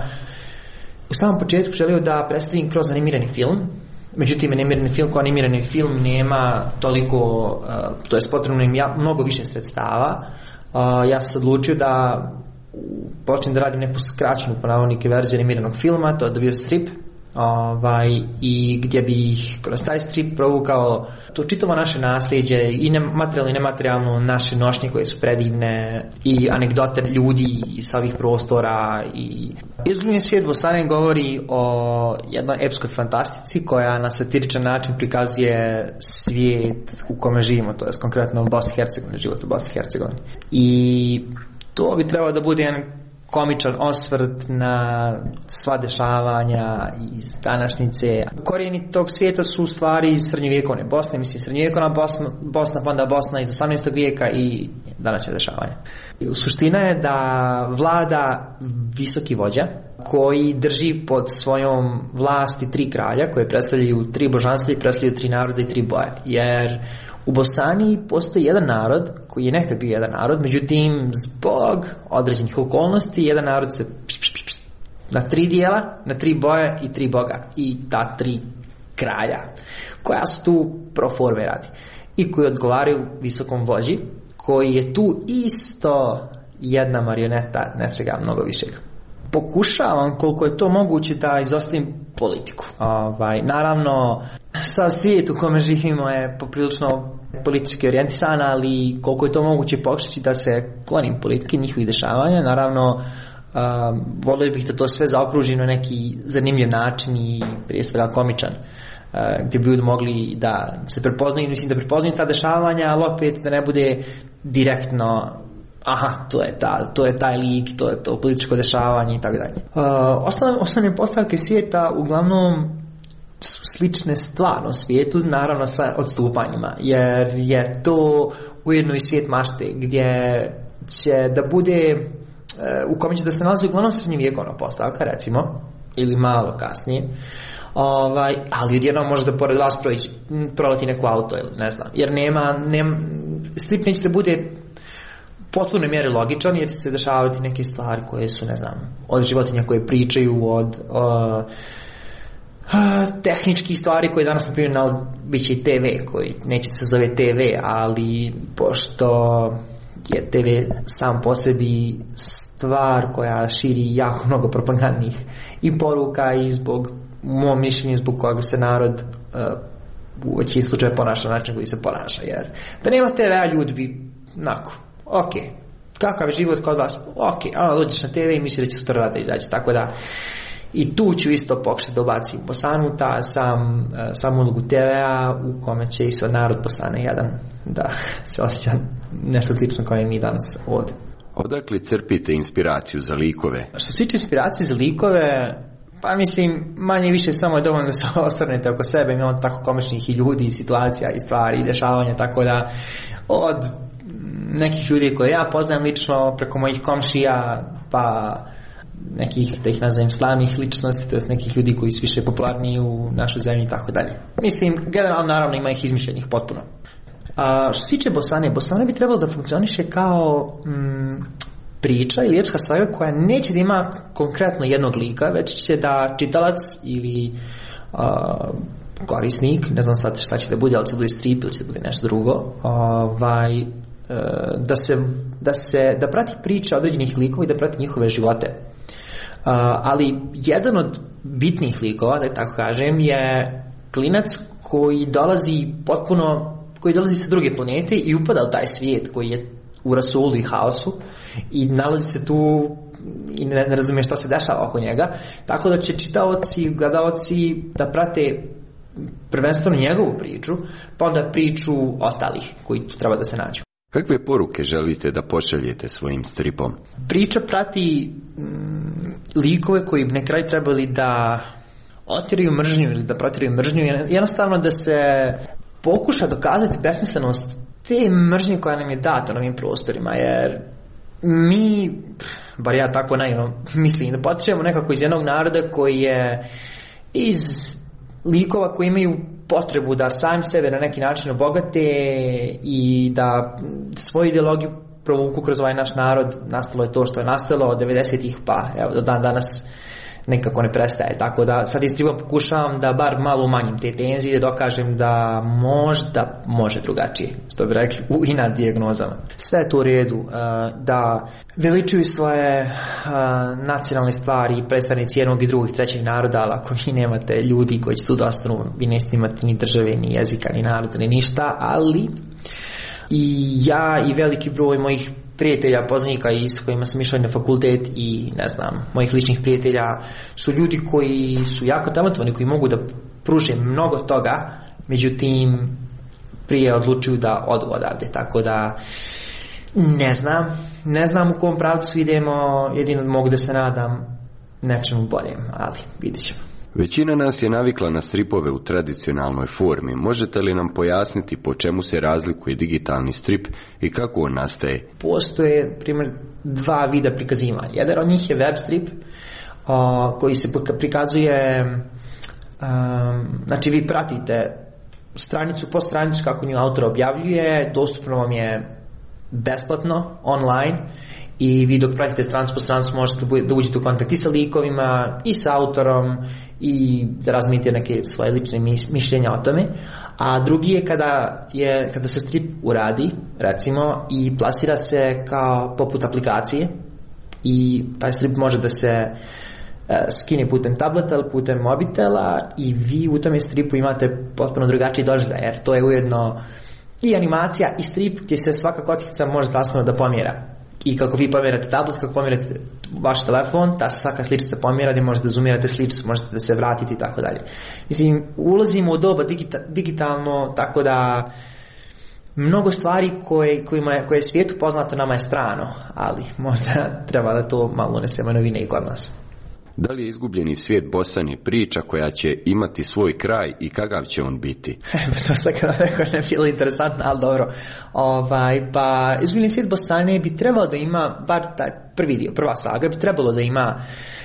u samom početku želio da predstavim kroz animirani film. Međutim, animirani film kao animirani film nema toliko, uh, to je potrebno im ja, mnogo više sredstava. Uh, ja sam se odlučio da počnem da radim neku skraćenu po navodnike verziju animiranog filma, to je da bio strip. Ovaj, i gdje bi ih kroz taj strip provukao to čitavo naše nasljeđe i materijalno i nematerijalno, naše nošnje koje su predivne i anegdote ljudi sa ovih prostora. I izgubljeni svijet Bosane govori o jednoj epskoj fantastici koja na satiričan način prikazuje svijet u kome živimo, to je konkretno Bosni i Hercegovini, život u Bosni i Hercegovini. I to bi trebalo da bude jedan komičan osvrt na sva dešavanja iz današnjice. Korijeni tog svijeta su u stvari iz srednjovjekovne Bosne, mislim srednjovjekovna Bosna, Bosna, pa onda Bosna iz osamnaestog vijeka i današnje dešavanja. Suština je da vlada visoki vođa koji drži pod svojom vlasti tri kralja koje predstavljaju tri božanstva i predstavljaju tri naroda i tri boje. Jer u Bosani postoji jedan narod koji je nekad bio jedan narod, međutim zbog određenih okolnosti jedan narod se na tri dijela, na tri boje i tri boga i ta tri kralja koja su tu pro forme radi i koji odgovaraju visokom vođi koji je tu isto jedna marioneta nečega mnogo višeg. Pokušavam koliko je to moguće da izostavim politiku. Ovaj, naravno, sa svijet u kome živimo je poprilično politički orijentisan, ali koliko je to moguće pokušati da se klonim politike, njihovih dešavanja. Naravno, um, volio bih da to sve zaokruži na neki zanimljiv način i prije svega komičan, uh, gdje bi ljudi mogli da se prepoznaju, mislim da prepoznaju ta dešavanja, ali opet da ne bude direktno aha, to je, ta, to je taj lik, to je to političko dešavanje i tako dalje. Osnovne, osnovne postavke svijeta uglavnom su slične stvarnom svijetu, naravno sa odstupanjima, jer je to ujedno i svijet mašte gdje će da bude, u kome će da se nalazi uglavnom srednjovjekovna postavka, recimo, ili malo kasnije, ovaj, ali odjednom može da pored vas proći, proleti neko auto ili ne znam, jer nema, nema strip neće da bude potpuno mjeri logičan, jer će se dešavati neke stvari koje su, ne znam, od životinja koje pričaju, od uh, uh, tehničkih stvari koje danas, na primjer, na, bit će i te ve, koji neće se zove te ve, ali pošto je te ve sam po sebi stvar koja širi jako mnogo propagandnih i poruka i zbog, u mom mišljenju, zbog koga se narod uh, u većini slučaja ponaša na način koji se ponaša, jer da nema te ve, ljudi bi onako, ok, kakav je život kod vas, ok, a dođeš na te ve i misli da će sutra da izađe, tako da i tu ću isto pokušati da ubacim Bosanu, ta sam, sam ulogu te vea u kome će isto narod Bosane jedan da se osjeća nešto slično kao i mi danas ovdje. Odakle crpite inspiraciju za likove? Što se tiče inspiracije za likove, pa mislim, manje i više samo je dovoljno da se osvrnete oko sebe, imamo tako komičnih i ljudi, i situacija, i stvari, i dešavanja, tako da od nekih ljudi koje ja poznajem lično preko mojih komšija, pa nekih, da ih nazovem, slavnih ličnosti, to jest nekih ljudi koji su više popularniji u našoj zemlji i tako dalje. Mislim, generalno naravno ima ih izmišljenih potpuno. A, što se tiče Bosane, Bosana bi trebalo da funkcioniše kao mm, priča ili epska saga koja neće da ima konkretno jednog lika, već će da čitalac ili a, korisnik, ne znam sad šta će da bude, ali će da bude strip ili će da bude nešto drugo, ovaj, da se, da se da prati priče određenih likova i da prati njihove živote. Uh, ali jedan od bitnih likova, da tako kažem, je klinac koji dolazi potpuno koji dolazi sa druge planete i upada u taj svijet koji je u rasulu i haosu i nalazi se tu i ne, ne razumije šta se dešava oko njega, tako da će čitaoci, gledaoci da prate prvenstveno njegovu priču, pa onda priču ostalih koji tu treba da se nađu. Kakve poruke želite da pošaljete svojim stripom? Priča prati mm, likove koji bi na kraju trebali da otiraju mržnju ili da protiraju mržnju, jednostavno da se pokuša dokazati besmislenost te mržnje koja nam je data na ovim prostorima, jer mi, bar ja tako naivno mislim, da potičemo nekako iz jednog naroda koji je iz likova koji imaju potrebu da sami sebe na neki način obogate i da svoju ideologiju provuku kroz ovaj naš narod. Nastalo je to što je nastalo od devedesetih pa evo do dan danas nekako ne prestaje, tako da sad istribom pokušavam da bar malo umanjim te tenzije, da dokažem da možda može drugačije, što bi rekli u inat dijagnozama. Sve je to u redu, da veličuju svoje nacionalne stvari i predstavnici jednog i drugih trećeg naroda, ali ako vi nemate ljudi koji će tu da ostanu, vi nećete imati ni države, ni jezika, ni naroda, ni ništa, ali i ja i veliki broj mojih prijatelja, poznanika i s kojima sam išao na fakultet i ne znam, mojih ličnih prijatelja su ljudi koji su jako talentovani, koji mogu da pruže mnogo toga, međutim prije odlučuju da odu odavde, tako da ne znam, ne znam u kom pravcu idemo, jedino mogu da se nadam nečemu boljem, ali vidit ćemo. Većina nas je navikla na stripove u tradicionalnoj formi. Možete li nam pojasniti po čemu se razlikuje digitalni strip i kako on nastaje? Postoje, primjer, dva vida prikazivanja. Jedan od njih je web strip, o, koji se prikazuje, um, znači vi pratite stranicu po stranicu kako nju autor objavljuje, dostupno vam je besplatno, online, i vi dok pratite stranicu po stranicu možete da uđete u kontakt i sa likovima i sa autorom i da razmenite neke svoje lične mišljenja o tome. A drugi je kada, je kada se strip uradi, recimo, i plasira se kao poput aplikacije i taj strip može da se uh, skine putem tableta ili putem mobitela i vi u tome stripu imate potpuno drugačiji doživljaj, jer to je ujedno i animacija i strip gdje se svaka kockica može zasnovno da pomjera. I kako vi pomjerate tablet, kako pomjerate vaš telefon, ta se svaka sličica pomjera, gdje možete da zoomirate sličicu, možete da se vratite i tako dalje. Mislim, ulazimo u doba digita, digitalno, tako da mnogo stvari koje, kojima je, koje je svijetu poznato nama je strano, ali možda treba da to malo unesemo novine i kod nas. Da li je izgubljeni svijet Bosane priča koja će imati svoj kraj i kakav će on biti? To sad kada rekao ne bilo interesantno, ali dobro. Ovaj, pa izgubljeni svijet Bosane bi trebalo da ima, bar taj prvi dio, prva saga bi trebalo da ima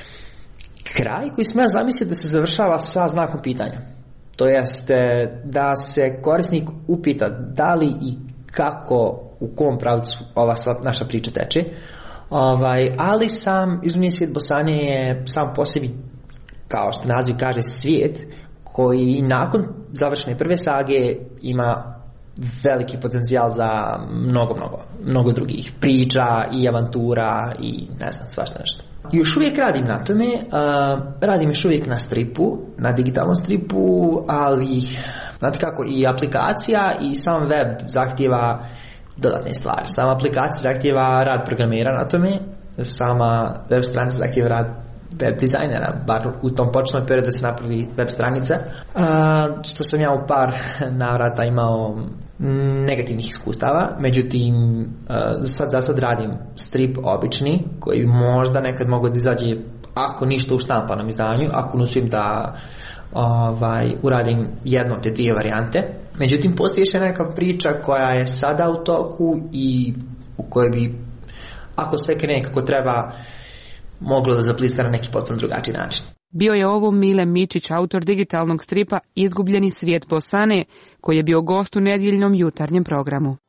kraj koji smo ja zamislio da se završava sa znakom pitanja. To jeste da se korisnik upita da li i kako, u kom pravcu ova sva naša priča teče. Ovaj, ali sam izgubljeni svijet Bosane je sam po sebi, kao što naziv kaže, svijet koji nakon završene prve sage ima veliki potencijal za mnogo, mnogo, mnogo drugih priča i avantura i ne znam, svašta nešto. Još uvijek radim na tome, uh, radim još uvijek na stripu, na digitalnom stripu, ali znate kako, i aplikacija i sam web zahtjeva dodatne stvari. Sama aplikacija zahtjeva rad programera na tome, sama web stranica zahtjeva rad web dizajnera, bar u tom početnom periodu da se napravi web stranica, a, što sam ja u par navrata imao negativnih iskustava, međutim a, sad za sad radim strip obični koji možda nekad mogu da izađe, ako ništa, u štampanom izdanju, ako uspim da ovaj, uradim jednu od te dvije varijante. Međutim, postoji još neka priča koja je sada u toku i u kojoj bi, ako sve krene kako treba, moglo da zaplista na neki potpuno drugačiji način. Bio je ovo Mile Mičić, autor digitalnog stripa Izgubljeni svijet Bosane, koji je bio gost u nedjeljnom jutarnjem programu.